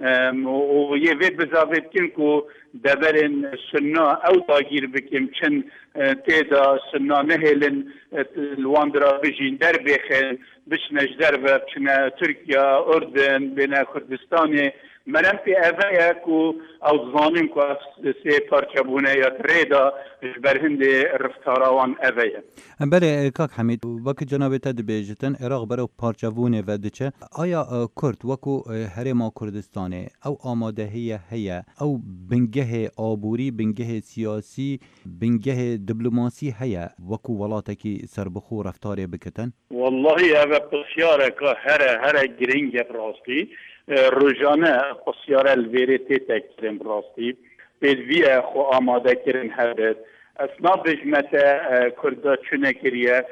ويفيد بزابت كنكو دبرن سنة أو تاجير بكم چن تيدا سنة نهلن الواندرا بجين دربخن بش نجدر بچنا تركيا أردن بين كردستان منم في أفاياكو أو ظانين كو سي بارچبونه يا تريدا برهند رفتاروان أفايا بله کاک حمید وقت جناب تد بیجتن عراق برای پارچوونه و دچه آیا کرد وکو هرما کردستانه او آمادهی هیا او بنگه آبوری بنگه سیاسی بنگه دیپلماسی هیا وکو ولاتی سربخو رفتاری بکتن والله هذا بسيارة هر جرينج براسي روزانه بسيارة الفيريتي تكرم براسي بدوية خو آماده کرن هبت اصلا بجمتا كردا چونه كريا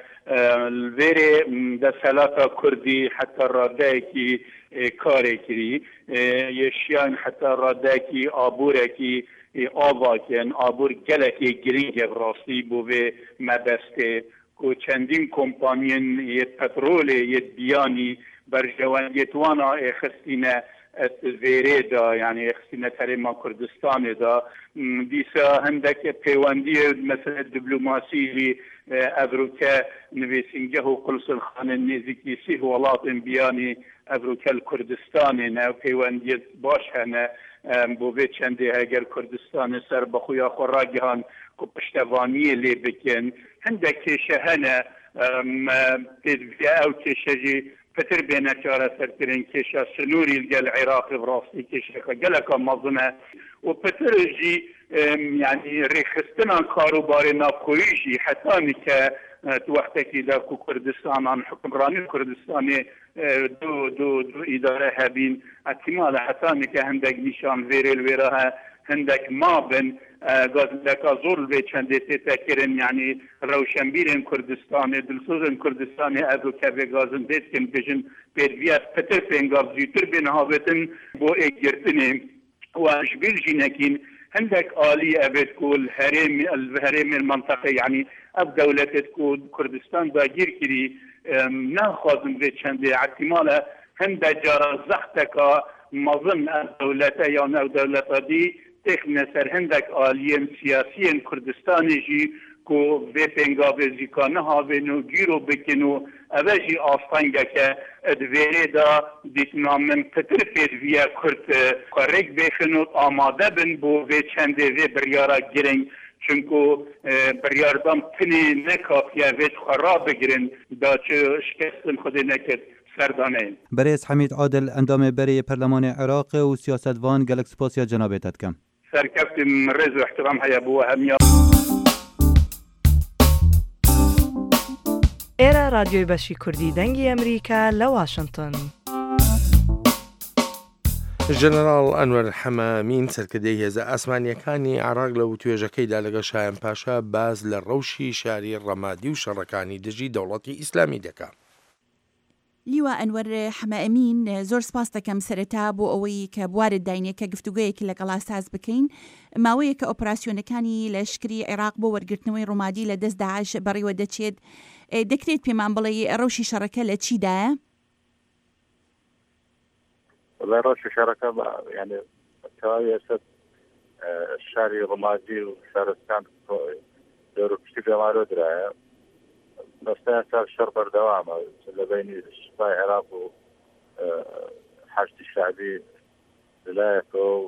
الفيري دسالاتا كردي حتى راداكي كاري كري يشيان حتى راداكي آبوركي آواكن آبور گلكي گرينج براسي بوه مبسته کو چندین کمپانین یت پترول یت بیانی برجوان یتوانا اخستینه ویره دا یعنی اخستینه ترما کردستان دا دیسا هندک پیوندی مثلا دیپلماسی افروکا نویسینگه و قلص الخان النزیکی سی ولات بیانی افروکا الکردستان نه پیوندی باش هنه بوه چنده اگر کردستان سر بخویا خوراگهان کو پشتوانی لی بکن هندک شهنه تدفيا او تشجي پتر بینه چاره سرکرین کشا سنوری گل عراق براستی کشا گل که مظنه و پتر جی يعني ريخستنا كاروباري نافكويجي حتى نكا توقتكي داكو كردستان عن حكمراني كردستاني دو إدارة هابين احتمال حتى نكا هندك نشان فيري الويراها هندك مابن قاز لك زور البيت شندي تتاكرن يعني روشنبيرن كردستاني دلسوزن كردستاني ابو كافي غازن بيت كم بجن بيرفيات فتر بينغاف زيوتر بين هابتن بو اجرتني واشبيل جينكين عندك آلية أبد كل الهرم المنطقة يعني أب دولة تكون كردستان باجير كري ناخذ بيت شندي احتمال عندك جرى زختك مظن الدولة يعني أو دولة دي تخنة سر عندك آلية سياسيا كردستاني جي کو به پنگاب زیکانه ها بنو گیرو بکنو اوجی آستانگه که ادویره دا دیتنامن پتر پیدویا کرد کرک بخنو آماده بن بو به چنده و بریارا گرنگ چونکو بریاردام تنی نکافیه و خراب بگیرن دا چه شکستن خود نکد سردانه. برئیس حمید عادل اندام برای پارلمان عراق و سیاستوان گلک سپاسیا جنابتت کم. سرکفت مرز و احترام هیا بو همیا. ئێرە رادیۆی بەشی کوردی دەنگی ئەمریکا لە واشنگتن. ژەنەراڵ ئەنوەر حەمامین سەرکردەی هێزە ئاسمانیەکانی عێراق لە توێژەکەیدا لەگەڵ شایان پاشا باز لە ڕەوشی شاری ڕەمادی و شەڕەکانی دژی دەوڵەتی ئیسلامی دەکات. لیوە ئەنوەر حەمامین زۆر سپاس دەکەم سەرەتا بۆ ئەوەی کە بوارت داینێ کە گفتوگویەکی لەگەڵا ساز بکەین ماوەیە کە ئۆپراسیۆنەکانی لەشکری عێراق بۆ وەرگرتنەوەی ڕۆمادی لە دەست داعش بەڕێوە دەچێت دەکرێت پێمان بڵێ ڕەوشی شەڕەکە لە چیدایە؟ والله ڕەوشی شەڕەکە یعنی تەواوی ئێستا شاری ڕۆمادی و شارستان دەور و پشتی پێمارۆ درایە بەستا تا شەڕ بەردەوامە لە بینی سوپای عێراق و حەشتی شعبی لەلایەکەوە و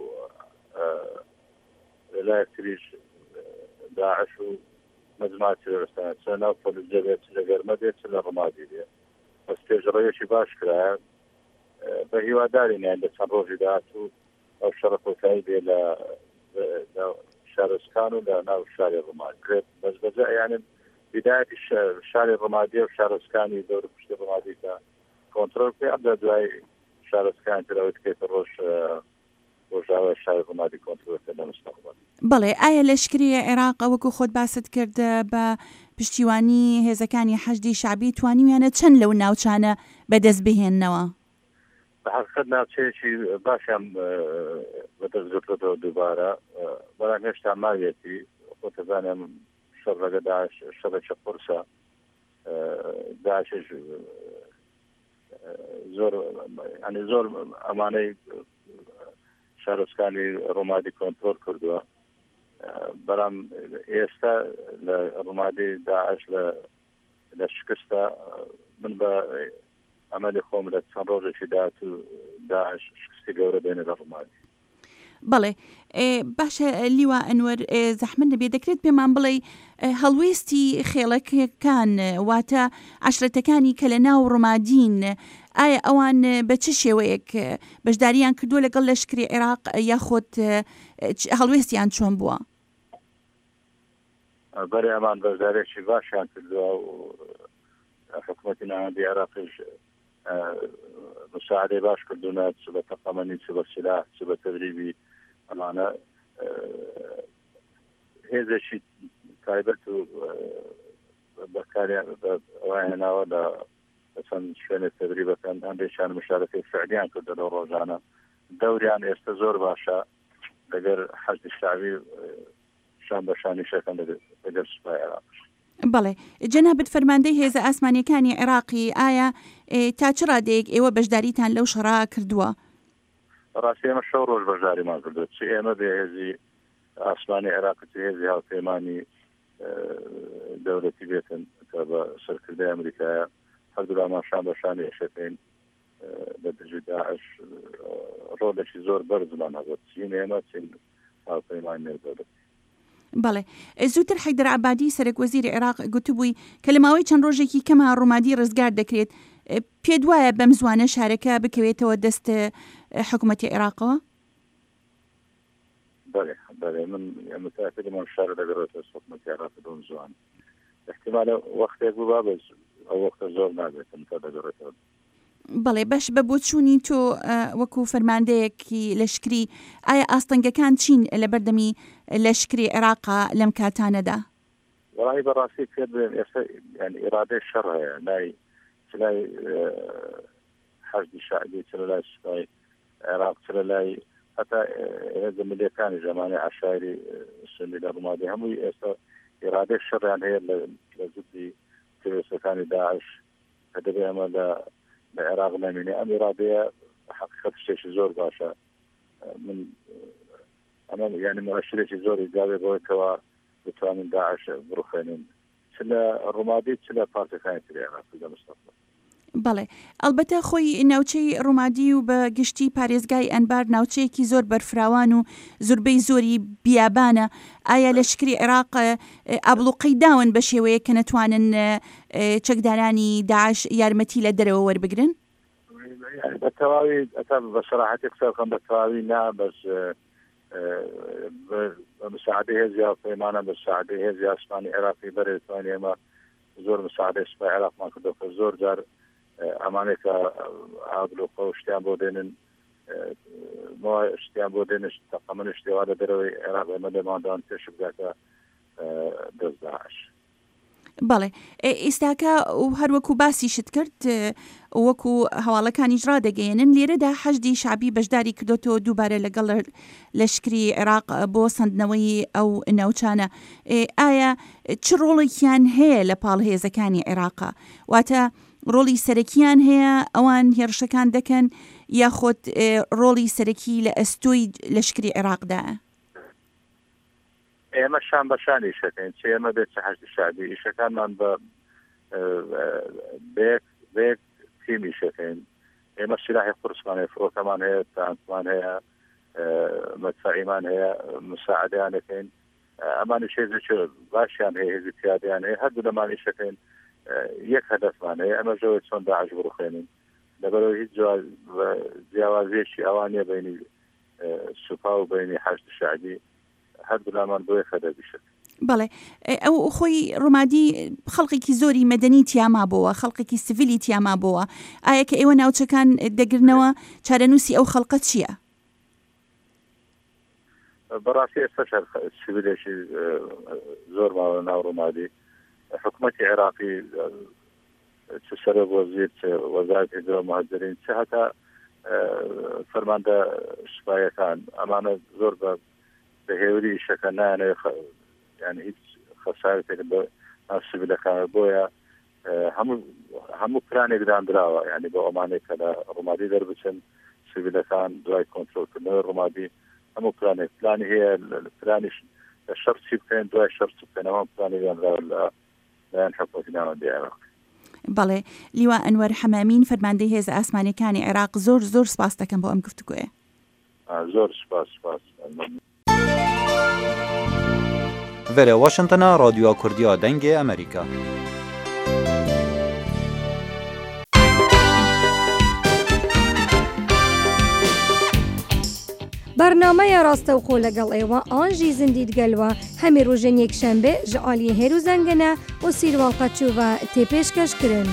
لەلایەک تریش داعش و مجموعة تروریستان چه ناو پۆلیسە بێت چ لە گەرمە بێت چ لە ڕۆمادی بێت بەس پێشڕەویەکی باش کرایە بە هیوادارینیان لە چەند ڕۆژی داهات و ئەو شەڕە کۆتایی بێ لە شارستان و لە ناو شاری ڕۆمادی کرێت بەس بەجا یعنی بدایەتی شاری ڕۆمادی و شارستانی دەور پشتی ڕۆمادی کە کۆنتڕۆل پێ ئەمدا دوای شارستانی ترەوەی بکەیتە ڕۆژ ڕۆژاوای شاری ڕۆمادی کۆنتڕۆلکە لە مستەقبەل. بەڵێ ئایا لەشکری عێراق وەکو خۆت باست کرد بە پشتیوانی هێزەکانی حەشدی شعبی توانیویانە چەند لەو ناوچانە بەدەست بهێننەوە؟ بەحقیقەت ناوچەیەکی باشیان بەدەستگرتووەتەوە دووبارە بەڵام هێشتا ماوێتی خۆتەزانم شەڕەکە داعش شەڕێکی قورسە داعشش زۆر ئەمانەی شارۆچکانی ڕۆمادی کۆنتڕۆل کردووە بەڵام ئێستا لە ڕۆمادی داعش لە شکستە من بە ئەمەلی خۆم لە چەند ڕۆژێکی داهات و داعش شکستی گەورە بێنێ لە ڕۆمادی. بەڵێ باشە لیوە ئەنوەر زەحمەت نەبێ دەکرێت پێمان بڵێ هەڵوێستی خێڵەکەکان واتە عەشرەتەکانی کە لە ناو ڕۆمادین ئایا ئەوان بە چ شێوەیەک بەشداریان کردووە لەگەڵ لەشکری عێراق یاخۆت هەڵوێستیان چۆن بووە؟ بەرێ ئەمان بەشدارێکی باشیان کردووە و حکوومەتی ناوەندی عێراقیش مساعدەی باش کردوونە چ بە تەقەمەنی چ بە سلاح چ بە تەدریبی ئەمانە هێزێکی تایبەت و بەکاریان ئەوانەوە لە چەند شوێنێک تەدریبەکان هەندێکیان مشارەکەی فعلیان کردە لەو ڕۆژانە دەوریان ئێستا زۆر باشە لەگەر حەشدی شعبی شان بە شانیشەکەن لەگەر سوپای عێراقش. بەڵێ جەنابەت فەرماندەی هێزە ئاسمانیەکانی عێراقی ئایا تا چ ڕادەیەک ئێوە بەشداریتان لەو شەڕا کردووە؟ ڕاستی ئێمە شەو ڕۆژ بەشداریمان کردووە چ ئێمە بێ هێزی ئاسمانی عێراق چ هێزی هاوپەیمانی دەوڵەتی بێتن کە بە سەرکردەی ئەمریکایە هەردوولامان شان بە شانی ئێشەکەین لە دژی داعش ڕۆڵێکی زۆر بەرزمان هەبێت چین ئێمە چین هاوپەیمانی نێودەوڵەتی. بەڵێ زووتر حەیدەر عەبادی سەرۆکوەزیری عێراق گوتبووی کە لە ماوەی چەند ڕۆژێکی کەمە ڕۆمادی ڕزگار دەکرێت پێ دوایە بەم زوانە شارەکە بکەوێتەوە دەست حکوومەتی عێراقەوە؟ بەڵێ من متأكد شار دەگەڕێتە حکوومەتی عێراق بەم زوان احتیمالە وەختێک بوو بابێت ئەو وەختە زۆر نابێتم تا دەگەڕێتەوە. بەڵێ بەش بە بۆ چوونی تۆ وەکو فەرماندەیەکی لەشکری ئایا ئاستەنگەکان چین لە بەردەمی لەشکری عێراقا لەم کاتانەدا؟ وڵی بەڕاستی پێ ئێستا ینی ئێرادەی شەڕ هەیە لای حەشدی شعبی چ لە لای سوپای عێراق چ لە لای هەتا هێزە ملیەکانی ژەمانەی عەشایری سنی لە ڕوومادی هەمووی ئێستا ئێرادەی شەڕیان هەیە لە زودی تێوێستەکانی داعش کە دەبێ ئەمە لە عێراق نامێنێ ئەم ئێرادەیە حەقیقەت شتێکی زۆر باشە من ئەمە یعنی مؤشرێکی زۆری داوێ بۆیەوە بتوانین داعش بڕوخێنین چ لە ڕوومادی چ لە پارتەکانی تری عێراقی لە مستەقبل. بەڵێ ئەلبەتە خۆی ناوچەی ڕوومادی و بە گشتی پارێزگای ئەنبار ناوچەیەکی زۆر بەرفراوان و زۆربەی زۆری بیابانە. ئایا لەشکری عێراق ئابڵوقەی داون بە شێوەیە کە نەتوانن چەکدارانی داعش یارمەتی لە دەرەوە وەربگرن؟ بە تەواوی ئەتا بە سەراحەتی قسە بکەم بە تەواوی نا بەس مساعدەی هێزی پەیمانە بە مساعدەی هێزی ئاسمانی عێراقی بەرێتوانی ئێمە زۆر مساعدەی سوپای عێراقمان کردەوە کە زۆر جار ئەمانێک کە ئابلوقە و شتیان بۆ دێنن شتیان بۆ دێنش تەقەمەن شتێوا لە دەرەوەی عێراق ئێمە لێماندان پێش بگاتە دەست داعش. بەڵێ ئێستاکە و هەروەکو باسی شت کرد وەکو هەواڵەکانیش ڕادەگەیەنن لێرەدا حەشدی شعبی بەشداری کردوتەوە دووبارە لەگەڵ لەشکری عێراق بۆ سندنەوەی ئەو ناوچانە. ئایا چ ڕۆڵێکیان هەیە لە پاڵهێزەکانی عێراقا؟ واتە ڕۆڵی سەرەکیان هەیە ئەوان هێرشەکان دەکەن یاخۆت ڕۆڵی سەرەکی لە ئەستۆی لەشکری عێراقدا؟ ئێمە شان بەشانی شەکەین چ ئێمە بێت چ حەشدی شعبی ئیشەکانمان بە بێک تیمی شەکەین. ئێمە سلاحی قورسمان هەیە، فرۆکەمان هەیە، تانکمان هەیە، مەدفەعیمان هەیە، مساعدەیانەکەین. ئەمانی شێزێک باشیان هەیە، هێزی پیادەیان هەیە، هەردوو لەمان ئیشەکەین. یەک هەدەفمان هەیە ئەمە ژەوەی چۆن داعش بڕوخێنین لەبەرەوە هیچ جیاوازیەکی ئەوانیە بینی سوپا و بینی حەشد شعبی هەردوو لامان بۆ یەک هەدەف بشێت. بەڵێ ئەو خۆی ڕۆمادی خەڵقێکی زۆری مەدەنی تیاما بووە، خەڵقێکی سڤیلی تیاما بووە. ئایا کە ئێوە ناوچەکان دەگرنەوە چارەنووسی ئەو خەڵقە چییە؟ بەڕاستی ئێستا سڤیلێکی زۆر ماوە ناو ڕۆمادی حکوومەتی عێراقی چ سەرۆک وەزیر چ وەزارەتی هجرە و مهاجرین چ هەتا فەرماندە سوپایەکان ئەمانە زۆر بە هێوری شەکە نایانەوێ یعنی هیچ خەسارەتێک بە سڤیلەکان بۆیە هەموو پلانێک دانراوە یعنی بۆ ئەمانێک کە لە ڕۆمادی دەربچن سڤیلەکان دوای کۆنترۆلکردنەوەی ڕۆمادی هەموو پلانی هەیە پلانیش لە شەڕ چی بکەین دوای شەڕ چ بکەین ئەوە پلانی دانراوە لەلایەن حکوومەتی ناوەندی عێراق. بەڵێ لیوا ئەنوەر حەمامین فەرماندەی هێزە ئاسمانیەکانی عێراق زۆر سپاس دەکەم بۆ ئەم گفتوگۆیە. زۆر سپاس. Vere Washington'a Radyoya Kurdiya Dengê Amerîka. برنامه راستوخۆ لەگەڵ ئێوە ئانژی زیندید گەلوە هەمی ڕۆژێن یەکشەمبێ ji aliyê هێر و زەنگەنە و سیروان قەچوڤە تێ پێشکەشکردن.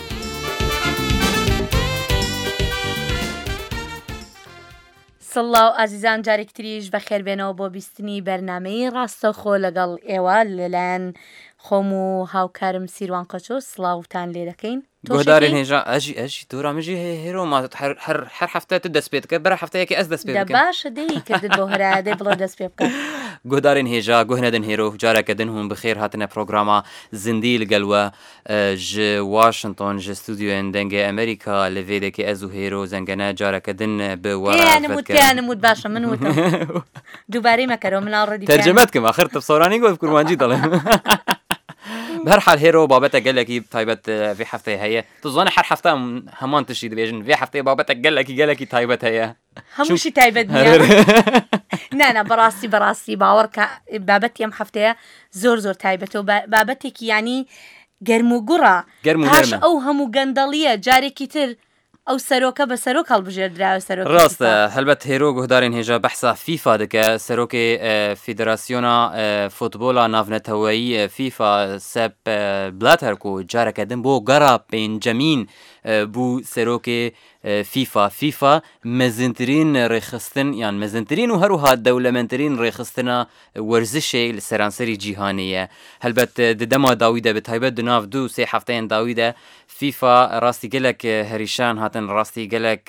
سڵاو ئازیزان جارێکتریش بەخێربێنەوە بۆ بیستنی بەرنامەی ڕاستەوخۆ لەگەڵ ئێوە لەلایەن خۆم و هاوکارم سیروان قەچۆ سڵاوتان لێ دەکەین. گۆدارین هێژا ئەژی تووراژی هێرۆما هەر هەفتە تو دەست پێ بکە بەرە هەفتەیەکی ئەس دەست پێ بکەم باشە دەی کردت بۆ هەرادەی بڵۆ دەست پێ بکە. گۆدارین هێژا گوهنەدن هێرۆ جارەکەدن هون بخێر هاتنە پرۆگراما زیندی لەگەلوە ji Washington ji stûdyoyên dengê Amerîka li vêdekê ez û hêro zengene carekedin bi نمود باشە من وتم دووبارەی مەکەرەوە مناڵ ڕێدی تەرجەمەت کەم آخر تەفسۆرانی گۆف کورمانجی دەڵێم. بهرحال هێرۆ بابەتە گەلێکی تایبەت vê هەفتەیە هەیە تزانە هەر هەفتە هەمان تشی دەبێژن vê هەفتەیە بابەتە گەلێکی تایبەت هەیە هەمووشی تایبەت نانە بەڕاستی باوەڕکە بابەتی ئەم هەفتەیە زۆر تایبەتەوە بابەتێکی ینی گەرم و گوڕە پاش گەرمە ئەو هەموو گەندەڵیە جارێکی تر ئەو سەرۆکە بە سەرۆک هەڵبژێردراوە سەرۆک ڕاستە هەلبەت هێرۆ گوهدارین هێژە بەحسا فیفا دەکە سەرۆکی فیدراسیۆنا فوتبۆلا ناونەتەوەیی فیفا سەپ بلاتەر و جارەکەدن بۆ گەڕا پێنجەمین بوو سەرۆکێ فیفا مەزنترین ڕێخستن یان مەزنترین و هەروها دەولەمەندترین ڕێخستنە وەرزشێ لە سەرانسەری جیهانەیە هەلبەت دەما داویدە بە تایبەت دناو 2-3 هەفتەیان داویدە فیفا ڕاستی گەلێک هەریشان هاتن ڕاستی گەلێک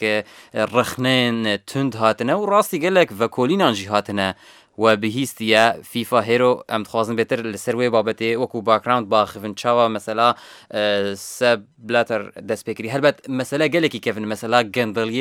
ڕخنێن تند هاتنە و ڕاستی گەلێک ڤەکۆلینانجی هاتنە و بهیستیە فیفا هێرۆ ئەم دخوازن بێتر لەسەر وێ بابەتێ وەکو باکراوند باخفن چاوە مەسەلا سەب بلاتەر دەستپێکری هەلبەت مەسەلا گەلێکی کەفن مەسەلا گەندەڵیە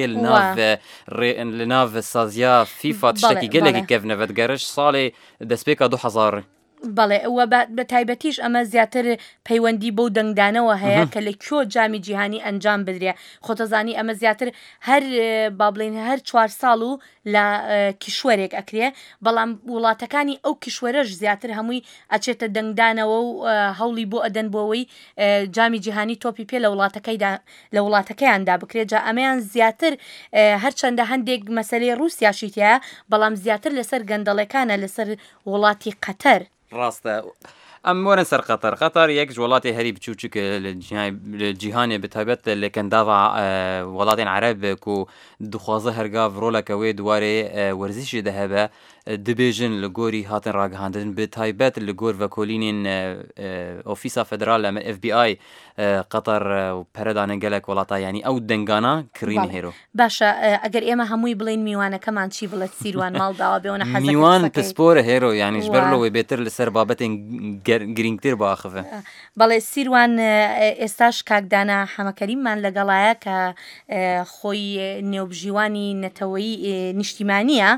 لە ناو سازیا فیفا تشتێکی گەلێکی کەفنەوەت گەرش ساڵێ دەستپێکە 2000 بەڵێ ئەوە بە تایبەتیش ئەمە زیاتر پەیوەندی بەو دەنگدانەوە هەیە کە لە کۆ جامی جیهانی ئەنجام بدرێ خۆتەزانی ئەمە زیاتر هەر با بڵێن هەر 4 ساڵ و لە کیشوەرێک ئەکرێ بەڵام وڵاتەکانی ئەو کیشوەرەش زیاتر هەمووی ئەچێتە دەنگدانەوە و هەوڵی بۆ ئەدەن بۆەوەی جامی جیهانی تۆپی پێ لە وڵاتەکەیاندا بکرێت جا ئەمەیان زیاتر هەرچەندە هەندێک مەسەلەی رووسیاشیتەیە بەڵام زیاتر لەسەر گەندەڵەکانە لەسەر وڵاتی قەتەر ڕاستە ئەم وەرن سەر قەتەر یەک وڵاتی هەری بچووچکە لە جیهانێ بتایبەت لە کەنداوە وڵاتین عەرەب و دخوازە هەرگاڤ ڕۆلەکەوێ دوارێ وەرزشی دەهەبە دەبێژن لە گۆری هاتن ڕاگەهاندن بتایبەت لە گۆر ڤەکۆلینین ئۆفیسا فەدرال ئەمە FBI قەتەر پەرەدانە گەلێک وڵاتایانی ئەو دەنگانە کڕینی هێرۆ باشە ئەگەر ئێمە هەمووی بڵین میوانەکەمان چی بڵێت سیروان ماڵداوە بێونە حەزەکە میوان پسپۆرە هێرۆ یانیش بەر لەوەی بێتر لەسەر بابەتێن گرنگتر باخفە بەڵێ سیروان ئێستاش کاکدانە حەمەکەریممان لەگەڵایە کە خۆی نێوبژیوانی نەتەوەی نیشتیمانیە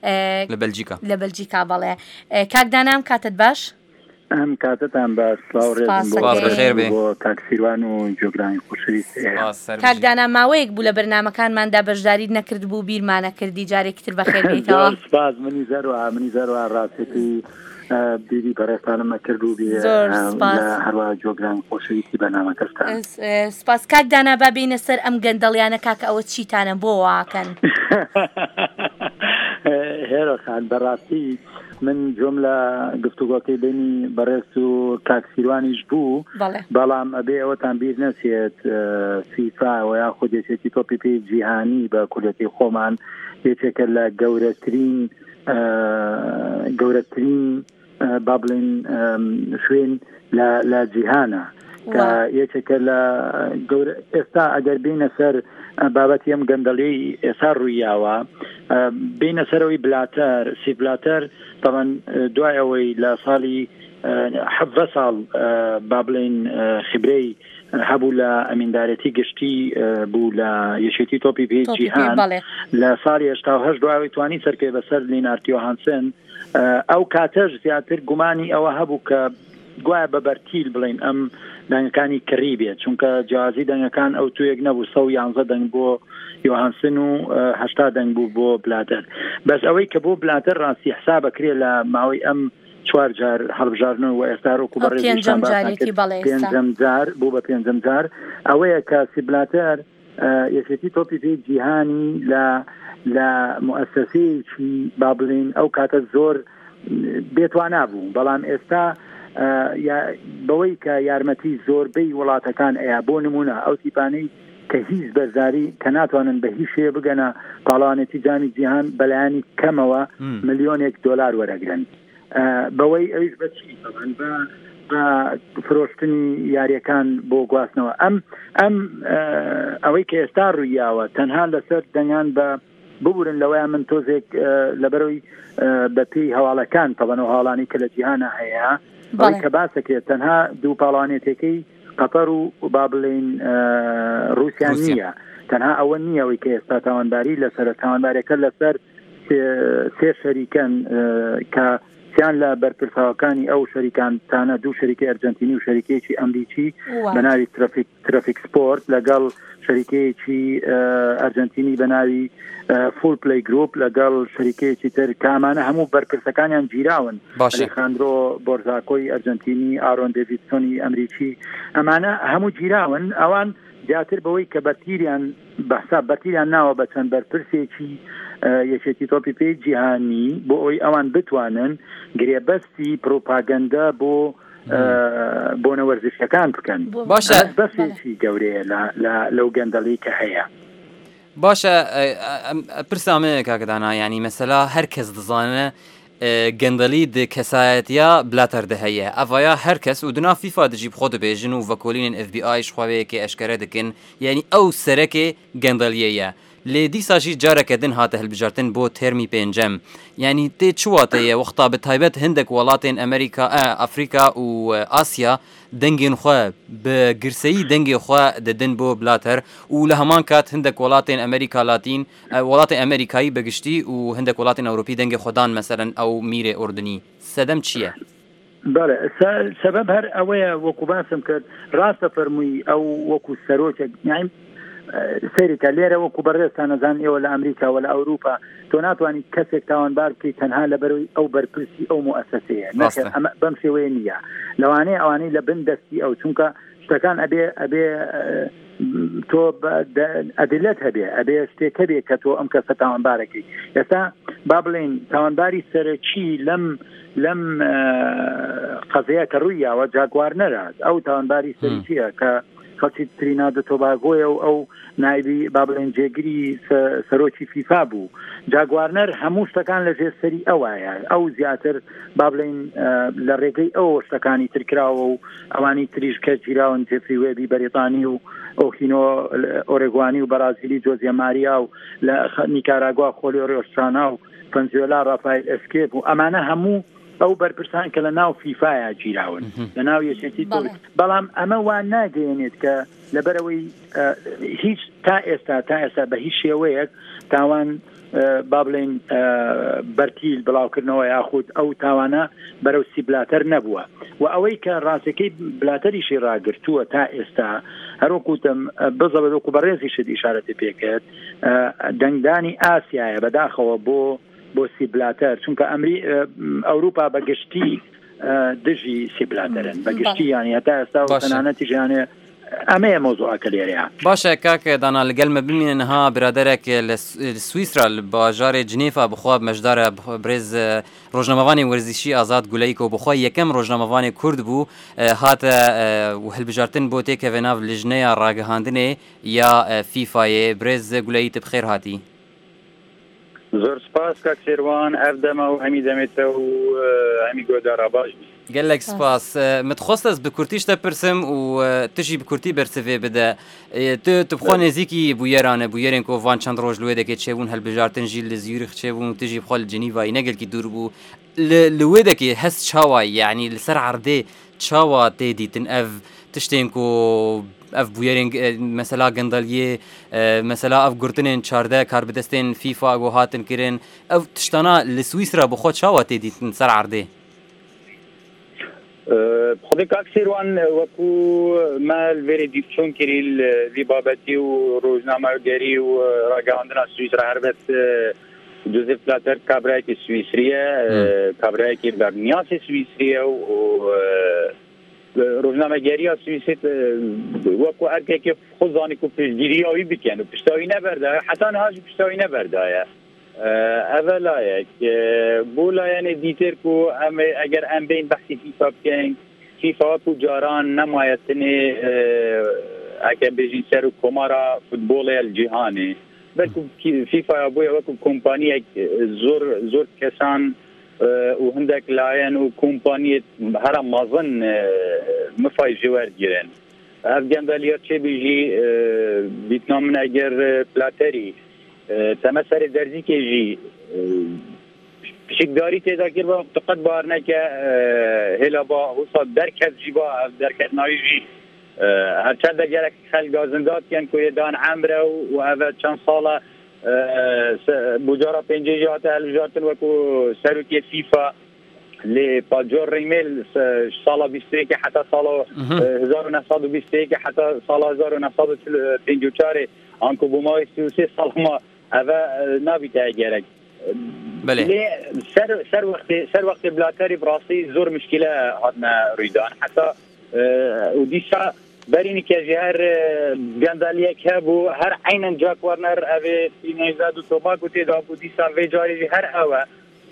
لە بەلجیکا بەڵێ کاکدانام کاتت باش؟ ئەم کاتتان بە سلااوڕێ بۆ کاکسیروان و جۆگرانی خۆشەویست کاکدانا ماوەیەک بوو لە بەرنامەکانماندا بەشداری نەکرد بوو بیرمانە کردی جارێکتر بەخێر بێتەوە سپاس منی زەرەوە ڕاستێتی بیری بەڕێستانمە کرد و هەروە جۆگرانی خۆشەویستی بەرنامەکەشتان سپاس کاکدانا با بینە سەر ئەم گەندەڵیانە کاکە ئەوە چیتانە بۆ واکەن هێرەخان بەڕاستی من جۆم لە گفتوگۆکەی بینی بەڕێز و کاکسیروانیش بوو بەڵام ئەبێ ئەوەتان بیر نەچێت فیفا و یا خودێتی تۆپی پێی جیهانی بە کولەتی خۆمان یەکێکە لە گەورەترین با بڵێن شوێن لە جیهانە کە یەکێکە لە ئێستا ئەگەر بینە سەر بابەتی ئەم گەندەڵی ئێستا ڕوویاوە بینە سەرەوەی بلاتەر سی بلاتەر تەمەن دوای ئەوەی لە ساڵی 7 ساڵ با بڵێن خبرەی هەبوو لە ئەمیندارەتی گشتی بوو لە یەشێتی تۆپی پێ جیهان لە ساڵی 88 دوای توانی سەر پێ بەسەر لینارتیۆ هانسن ئەو کاتەش زیاتر گومانی ئەوە هەبوو کە گوایە بە بەرتیل بڵین ئەم دەنگەکانی کڕی بێت چونکە جیازی دەنگەکان ئەو توێک نەبوو 111 دەنگ بۆ یۆهانسن و 80 دەنگ بوو بۆ بلاتەر بەس ئەوەی کە بۆ بلاتەر ڕاستی حساب بکرێت لە ماوەی ئەم 4 جار هەڵبژاردنەوە و ئێستا ڕۆکو پێنجەم جار بوو بە پێنجەم جار ئەوەیە کە سیبلاتەر یەکێتی تۆپی پێی جیهانی لە مؤسسەیەکی با بڵین ئەو کاتە زۆر بێتوانە بوو بەڵام ئێستا بەوەی کە یارمەتی زۆربەی وڵاتەکان ئەیە بۆ نمونە ئەو تیپانەی کە هیچ بەرزاری کە ناتوانن بە هیچ شێ بگەنە پاڵانێتی جامی جیهان بەلایانی کەمەوە ملیۆنێک دۆلار وەرەگرن بەوەی ئەوش بەچی بە فرۆشتنی یاریەکان بۆ گواستنەوە ئەم ئەوەی کە ئێستا ڕوویاوە تەنها لەسەر دەنگان بە ببورن لەوەیە من تۆزێک لەبەرەوەی بە پێی هەواڵەکان تەڵەنەوە هاڵانی کە لە جیهانە هەیە ئەوەی کە باسەکرێت تەنها دوو پاڵانێتەکەی قەتەر و با بڵێن رووسیان نییە تەنها ئەوە نییەوەی کە ئێستا تاوانباری لەسەر تاوانبارەکە لەسەر سێ شەریکەن کە سیان لە بەرپرساوەکانی ئەو شەریکانتانە دوو شەریکی ئەرجنتینی و شەریکێکی ئەمریکی بەناوی ترافیک سپۆرت لەگەڵ شەریکەیەکی ئەرجنتینی بەناوی فول پلی گروپ لەگەڵ شەریکەیەکی تر کامانە هەموو بەرپرسەکانیان گیراون ئەلێخاندرۆ بۆرزاکۆی ئەرجنتینی ئارۆن دێڤیدسۆنی ئەمریکی ئەمانە هەموو گیراون ئەوان زیاتر بەوەی کە بەرتیریان ناوە بە چەند بەرپرسێکی یەکێتی تۆپی پێی جیهانی بۆ ئەوی ئەوان بتوانن گرێبەستی پرۆپاگەندە بۆ نەوەرزشەکان بکەن باشە بەسێکی گەورەیە لەو گەندەڵی کە هەیە باشە پرسامەیە کاکدانا ینی مەسەلا هەر کەس دەزانە گەندەلی د کەسایەتیا بلاتەر دەهەیە ئەڤیا هەر کەس و دنا فیفا دژی بخۆ دەبێژن و ڤەکۆلینن FBI خواوەیەکی ئەشکەرە دەکەن یعنی ئەو سەرەکێ گەندەلیەیە لێ دیساژی جارەکە دن هاتە هەلبژارتن بۆ تێرمی پێنجەم یعنی تێ چواتەیە وەختا بە تایبەت هەندێک وڵاتێن ئەمریکا ئەفریقا و ئاسیا دەنگێن خوا بە گرسەیی دەنگێ خوا دەدن بۆ بلاتەر و لە هەمان کات هەندێک وڵاتێن ئەمریکا لاتین وڵاتی ئەمریکایی بەگشتی و هەندێک وڵاتین ئەوروپی دەنگێ خۆدان مەسەرەن ئەو میرێ ئوردنی سەدەم چییە؟ بەڵێ سەبەب هەر ئەوەیە وەکو باسم کرد ڕاستە فەرمووی ئەو وەکو سەرۆکێک نایم سەریکە لێرە وەکو بەڕێستان نەزان ئێوە لە ئەمریکا و لە ئەوروپا تۆ ناتوانانی کەسێک تاوانبار بکەیت تەنها لەبەرەوەی ئەو بەرپرسی ئەو مؤسسەیە بەم شێوەیە نییە لەوانەیە ئەوانەی لە بن دەستی ئەو چونکە شتەکان ئەبێ تۆ ئەدلەت هەبێ شتێک هەبێ کە تۆ ئەم کەسە تاوانبارەکەی ئێستا با بڵێن تاوانباری سەرەکی لەم قەزەیە کە ڕوویاوە جاگوار نەرات ئەو تاوانباری سەرکیە کە خەڵکی ترینادە تۆباگۆیە و ئەو نایبی با بڵێن جێگیری سەرۆکی فیفا بوو جاگوارنەر هەموو شتەکان لە ژێرسەری ئەوایە ئەو زیاتر با بڵێن لە ڕێگەی ئەو شتەکانی ترکراوە و ئەوانی تریش کە گیراون جێفری وێبی بەریتانی و ئۆکینۆ ئۆرێگوانی و بەرازیلی جۆزیە ماریا و لە نیکاراگوا خۆلی ڕۆشترانا و پەنزیۆلا ڕافایل ئەسکێپ و ئەمانە هەموو ئەو بەرپرسان کە لە ناو فیفایا گیراون لە ناو یەکێتی بەڵام ئەمە وان ناگەێنێت کە لەبەرەوەی هیچ تا ئێستا بە هیچ شێوەیەک تاوان با بڵێن بەرتیل بڵاوکردنەوە یاخود ئەو تاوانە بەرەو سیبلاتەر نەبووە و ئەوەی کە ڕاستەکەی بلاتەریشی ڕاگرتووە تا ئێستا هەروکوتم بزەوە وەکو بەڕێزی شت ئیشارەتی پێکرد دەنگدانی ئاسیایە بەداخەوە بۆ سیبلاتەر چونکە ئەوروپا بەگشتی دژی سیبلاتەرن بەگشتی یانی هەتا ئێستا و تەنانەتی ژیانێ ئەمەیە مۆزوعەکە لێرەیە باشە کاکە دانا لەگەلمە بمێنەها برادەرێک لە سویسرا لە باژارێ جنێفا بخوا مەشدارە برێز ڕۆژنامەوانی وەرزشی ئازاد گولەیکە و بخوا یەکەم ڕۆژنامەوانی کورد بوو هاتە هەلبژارتن بۆ تێکەوێ ناو لیژنەیە ڕاگەهاندنێ یا فیفایێ برێز گولەیت بخێر هاتی زۆر سپاس کاک سێروان ئەف دەمە و هەمی دەمێتە و هەمی گۆدارا باش gelek spas mit xwast bi Kurtî te pirsim û tu jî bi Kurtî bersivê bide tu bixwe nêzîkî bûyeran e bûyerên ku van çend roj li wê deke çêbûn helbijartin jî li Zûrîx çêbûn tu jî bixwe li Cenîvayê negelkî dûr bû li wê dekê hes çawa yanî li ser erdê çawa tê dîtin ev tiştên ku ev bûyerên mesela gendaliyê mesela ev gurtinên çarde karbidestên FIFA got hatin kirin ev tiştana li Swîsra bixwe çawa tê dîtin ser erdê خودی کاک سیروان وەکو مال وێرە دیپچۆن کردی لی بابەتی و ڕۆژنامەگەری و ڕاگەهاندنا سویسرا هەربەت جوزف پلاتەر کابرایەکی سویسریە کابرایەکی بەرنیاسی سویسریە و ڕۆژنامەگەریە سویسێت وەکو ئەرکێکی خۆزانی و پشتگیریاوی بکەن و پشتاوی نەبەردایە حتا نەهاش پشتاوی نەبەردایە ئەvە لایەک بۆ لایەنێ دیتر و ئەگەر ئەم بین بەحسی فیفا بکەین فیفا و جاران نەمایەتنێ ئەکە بێژین سەر و کۆمارە فوتبۆڵێ جیهانێ بەلکو فیفا بۆیە وەکو کۆمپانیەک زۆر کەسان و هەندێک لایەن و کۆمپانیەت هەرە مازن مفای ژێوەرگیرن ئەف گەندەلیە چێ بێژی بیتنا من ئەگەر پلاتەری تەمە سەری دەرزیکێژی پشکداری تێدا کرد بە قەت بارنەکە هێلا با وسا دەرکەس جی با دەرکەتناوی ژی هەرچەندە گەرەک خەلگازنداتیان کوێدان ئەمرە و ئەvە چەند ساڵە بجارە پێنجێژی هاتە هەلبژارتن وەکو سەرۆکیە فیفا لێ پاجۆر ڕیمێل ساڵا 21 حتا ساڵا 1920 حتا ساڵا 1954 ئەنکو بۆ ماوەی 33 ساڵما ئەvە نابیتە گەرەک سەر وەختی بلاتەری بڕاستی زۆر مشکلە هاتنە ڕوویدان حتا و دیسا بەرینی کێژی هەر گەندالیەک هەبوو هەر عینەن جاک وەرنەر ئەوێ سینەیزاد و تۆباک و تێدا بوو دیسا وێ جارێژی هەر ئەوە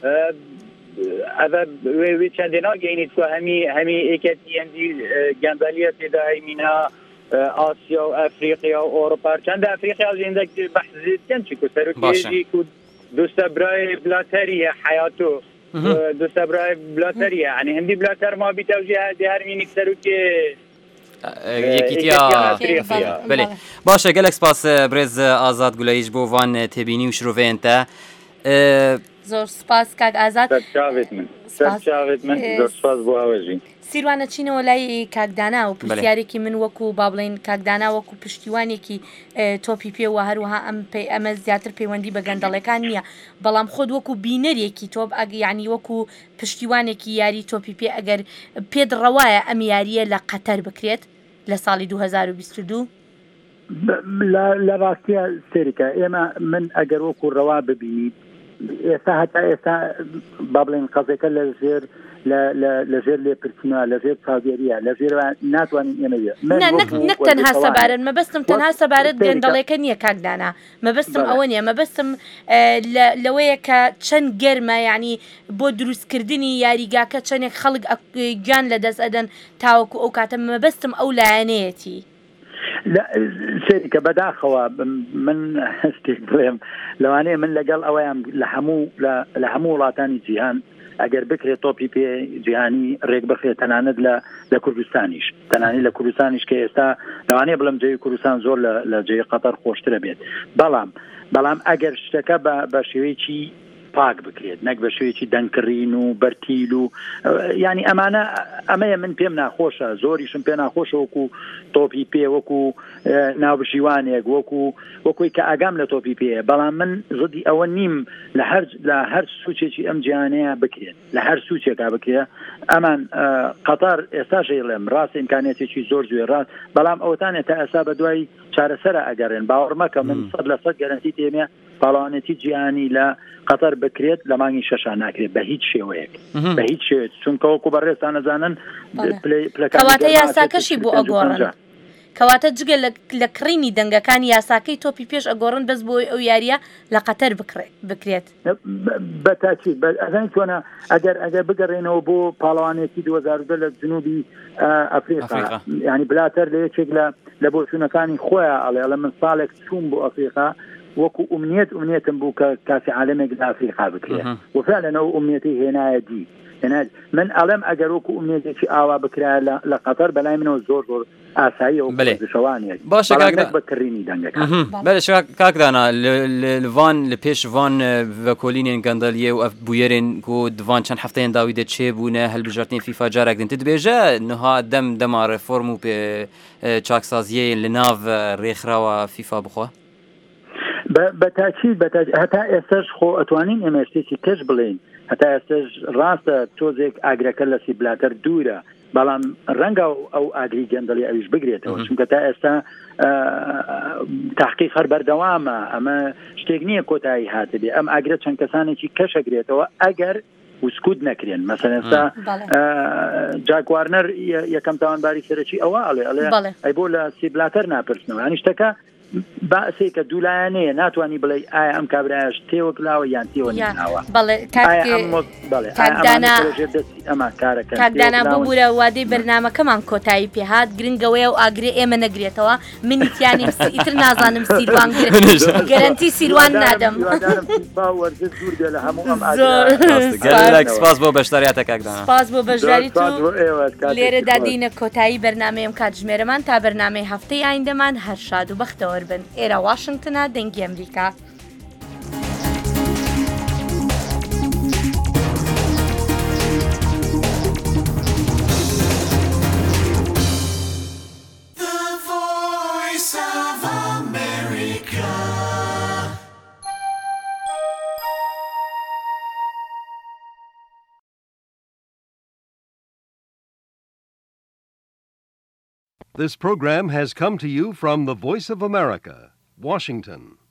ئەvە وێ چەندێ ناگەینیت کو هەمی ئێکەتی ئەندی گەندالیە تێدا هەیمینا ئاسیا و ئەفریقیا و ئۆروپا چەندە ئەفریقیا ژێندەك بەحزیتکەن چی کو سەرۆکێژی کو دوستە برای بلاتەریە حیاتۆ دوستە برای بلاتەریە عنی هەندی بلاتەر ما بیتەوژی هەدی هەرمینی سەرۆکێ بله باشه گەلێک سپاس برێز ئازاد گولەیش بۆ وان تێبینی و شرۆڤێن تە زۆر سپاس کاک ئازاد من زۆر سپاس بۆ ئەوەژین سیروانە چینەوە لای کاکدانا و پرسیارێکی من وەکو با بڵێن کاکدانا وەکو پشتیوانێکی تۆپی پێ و هەروەها ئەمە زیاتر پەیوەندی بە گەندەڵەکان نییە بەڵام خۆت وەکو بینەرێکی تۆپ یعنی وەکو پشتیوانێکی یاری تۆپی پێ ئەگەر پێت ڕەوایە ئەم یاریە لە قەتەر بکرێت لە ساڵی 2022 لە ڕاستیە سێریکە ئێمە من ئەگەر وەکو ڕەوا ببینیت ئێستا هەتا ئێستا با بڵێن قەزەکە لەژێر لێپرسینەوە لەژێر چاودێریە لەژێر ناتوانین ئێمە نەک تەنها سەبارەت مەبەستم تەنها سەبارەت گەندەڵێکە نییە کاکدانا مەبەستم ئەوە نییە مەبەستم لەوەیە کە چەند گەرمە یعنی بۆ دروستکردنی یاریگاکە چەندێک خەڵک گیان لەدەست ئەدەن تاوەکو ئەو کاتە مەبەستم ئەو لایەنەیەتی سێریکە بەداخەوە من هەستێک بڵێم لەوانەیە من لەگەڵ ئەوەیان لە هەموو وڵاتانی جیهان ئەگەر بکرێت تۆپی پێ جیهانی ڕێک بخرێت تەنانەت لە کوردستانیش تەنانی لە کوردستانیش کە ئێستا لەوانەیە بڵم جێی کوردستان زۆر لە جێی قەتەر خۆشترە بێت بەڵام ئەگەر شتەکە بە شێوەیەکی پاک بکرێت نەک بە شێوەیەکی دەنگکڕین و بەرتیل و ینی ئەمەیە من پێم ناخۆشە زۆریشم پێ ناخۆشە وەکو تۆپی پێ وەکو ناوبژیوانێک وەکوی کە ئاگام لە تۆپی پێ بەڵام من زدی ئەوە نیم لە هەر سوچێکی ئەم جیهانەیە بکرێت لە هەر سوچێکا بکرێت ئەمان قەتەر ئێستا ژێڵێم ڕاست ئیمکانێتێکی زۆر جوێ ڕاست بەڵام ئەوتانێت تا ئێستا بە دوای چارەسەرە ئەگەڕێن باوەڕ مەکە من 100% گەرانتی تێمێ پاڵەوانێتی جیهانی لە قەتەر بکرێت لە مانگی شەشان ناکرێت بە هیچ شێوەیەک بە هیچ شێوەیەک چونکە وەکو بەڕێستان نەزانن کەواتە یاساکەشی بۆ ئەگۆڕن کەواتە جگە لە کڕینی دەنگەکانی یاساکەی تۆپی پێش ئەگۆڕن بەس بۆ ئەو یاریە لە قەتەر بکرێت بە تاکید ئەزانی تۆنە ئەگەر بگەڕێنەوە بۆ پاڵەوانێتی 2010 لە جنوبی ئەفریقا ینی بلاتەر لە یەکێک لە بۆچوونەکانی خۆیان ئەڵێ لە من ساڵێک چوون بۆ ئەفریقا وەکو ئومنیەتم بوو کە کاسی عالەمێک لە ئەفریقا بکرێت وفعلەنەوە ئومنیەتی هێنایە دی من ئەڵێم ئەگەر وەکو ئومنیەتێکی ئاوا بکرا لە قەتەر بەلای منەوە زۆر ئاسایی و شەوانێک باشە بەکڕینی دەنگەکان بەڵێ کاکدانا لڤان لە پێش ڤان ڤەکۆلینێن گەندەلیە و ئەف بویێرێن و دوان چەند هەفتەیان داوی دەچێ بوونە هەلبژارتنی فیفا جارێک دێن دەبێژە نها دەما ڕێفۆرم و پێ چاکسازیە لە ناو ڕێکخراوە فیفا بخوا بە تاکید هەتا ئێستش خۆ ئەتوانین ئێمە شتێکی کەش بڵێن هەتا ئێستش ڕاستە تۆزێک ئاگرەکە لە سیبلاتەر دوورە بەڵام ڕەنگە ئەو ئاگری گەندەڵی ئەویش بگرێتەوە چونکە تا ئێستا تحقیق هەر بەردەوامە ئەمە شتێک نییە کۆتایی هاتبێ ئەم ئاگرە چەند کەسانێکی کەشەگرێتەوە ئەگەر وسکوت نەکرێن مەسەن ئێستا جاکوارنەر یەکەم تاوانباری سەرەکی ئەوە ئەڵێ ئەی بۆ لە سیبلاتەر ناپرسنەوە هەنی شتەکە باسێکە دوولایەنەیە ناتوانانی بڵێ ئایا ئەم کابراش تێوەکلاوە یان تێوە ناوە کاکدانا ببوورە وادەی بەرنامەکەمان کۆتایی پێهات گرنگەوەی و ئاگرێ ئێمە نەگرێتەوە منیتیانی ئیتر نازانم سیروان گەرنتی سیروان نادەم سپاس بۆ بەشداریاتە کاکدانا سپاس بۆ بەشداریت و لێرەدا دێنە کۆتایی بەرنامەیەم کاتژمێرەمان تا بەرنامەی هەفتەی ئایندەمان هەر شاد و بەختەوە بن ئێرە واشنگتنە دەنگی ئەمریکا This program has come to you from the Voice of America, Washington.